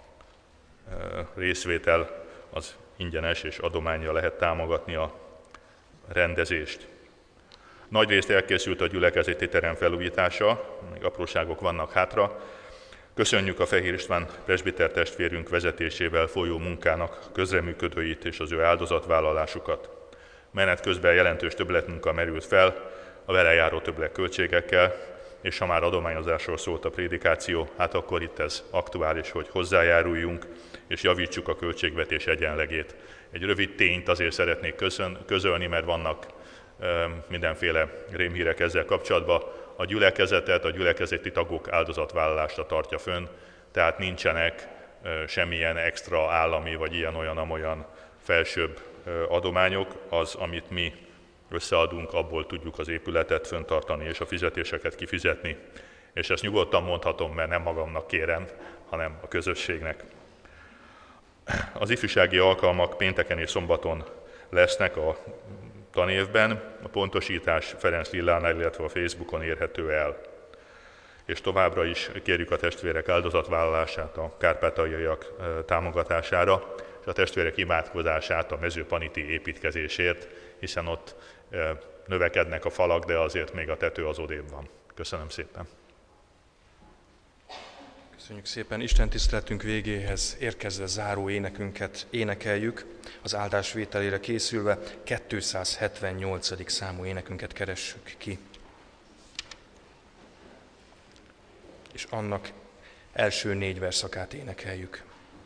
Speaker 5: részvétel az ingyenes, és adománnyal lehet támogatni a rendezést. Nagyrészt elkészült a gyülekezeti terem felújítása, még apróságok vannak hátra. Köszönjük a Fehér István presbiter testvérünk vezetésével folyó munkának közreműködőit és az ő áldozatvállalásukat. Menet közben jelentős többletmunka merült fel, a vele járó többletköltségekkel, és ha már adományozásról szólt a prédikáció, hát akkor itt ez aktuális, hogy hozzájáruljunk, és javítsuk a költségvetés egyenlegét. Egy rövid tényt azért szeretnék közölni, mert vannak mindenféle rémhírek ezzel kapcsolatban. a gyülekezetet, a gyülekezeti tagok áldozatvállalása tartja fönn, tehát nincsenek semmilyen extra állami vagy ilyen-olyan-amolyan felsőbb adományok. Az, amit mi összeadunk, abból tudjuk az épületet fenntartani és a fizetéseket kifizetni. És ezt nyugodtan mondhatom, mert nem magamnak kérem, hanem a közösségnek. Az ifjúsági alkalmak pénteken és szombaton lesznek a tanévben. A pontosítás Ferenc Lillánál, illetve a Facebookon érhető el. És továbbra is kérjük a testvérek áldozatvállalását a kárpátaljaiak támogatására, és a testvérek imádkozását a mezőpaniti építkezésért, hiszen ott növekednek a falak, de azért még a tető az odébb van. Köszönöm szépen!
Speaker 4: Köszönjük szépen! Isten tiszteletünk végéhez érkezve záró énekünket énekeljük. Az áldásvételére készülve kétszázhetvennyolcadik számú énekünket keressük ki. És annak első négy verszakát énekeljük.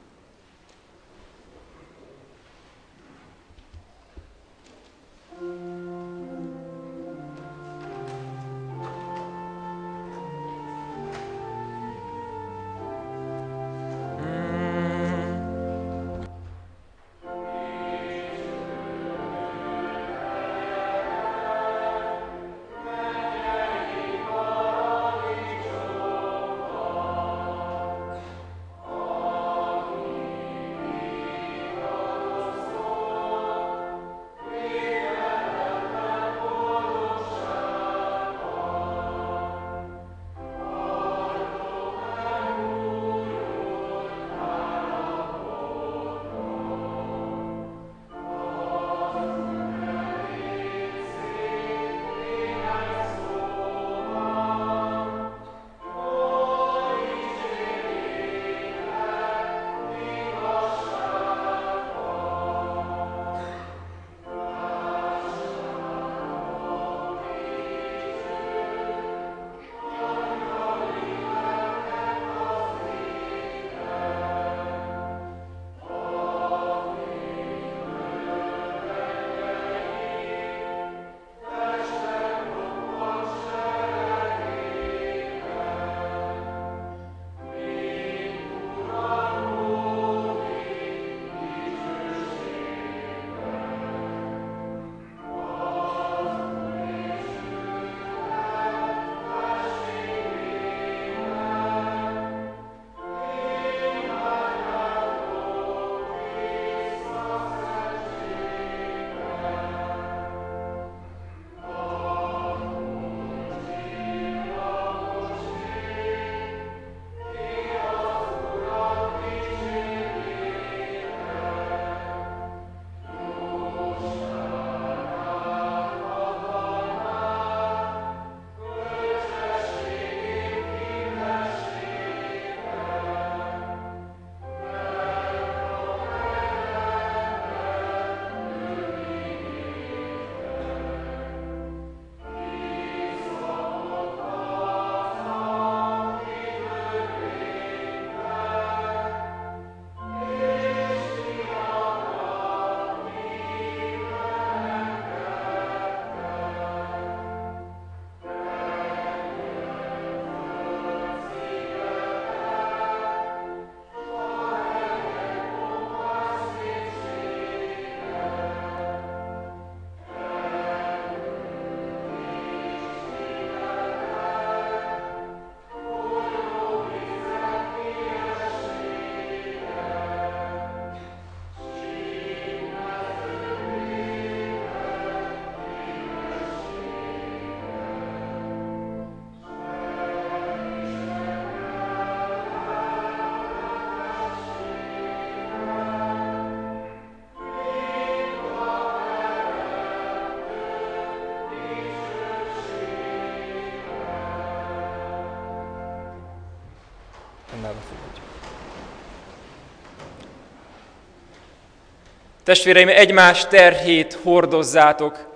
Speaker 1: Testvéreim, egymás terhét hordozzátok,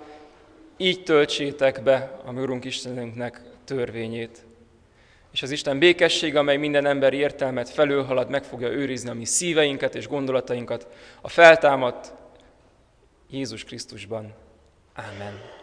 Speaker 1: így töltsétek be a mi Urunk Istenünknek törvényét. És az Isten békessége, amely minden emberi értelmet felülhalad, meg fogja őrizni a mi szíveinket és gondolatainkat a feltámadt Jézus Krisztusban. Ámen.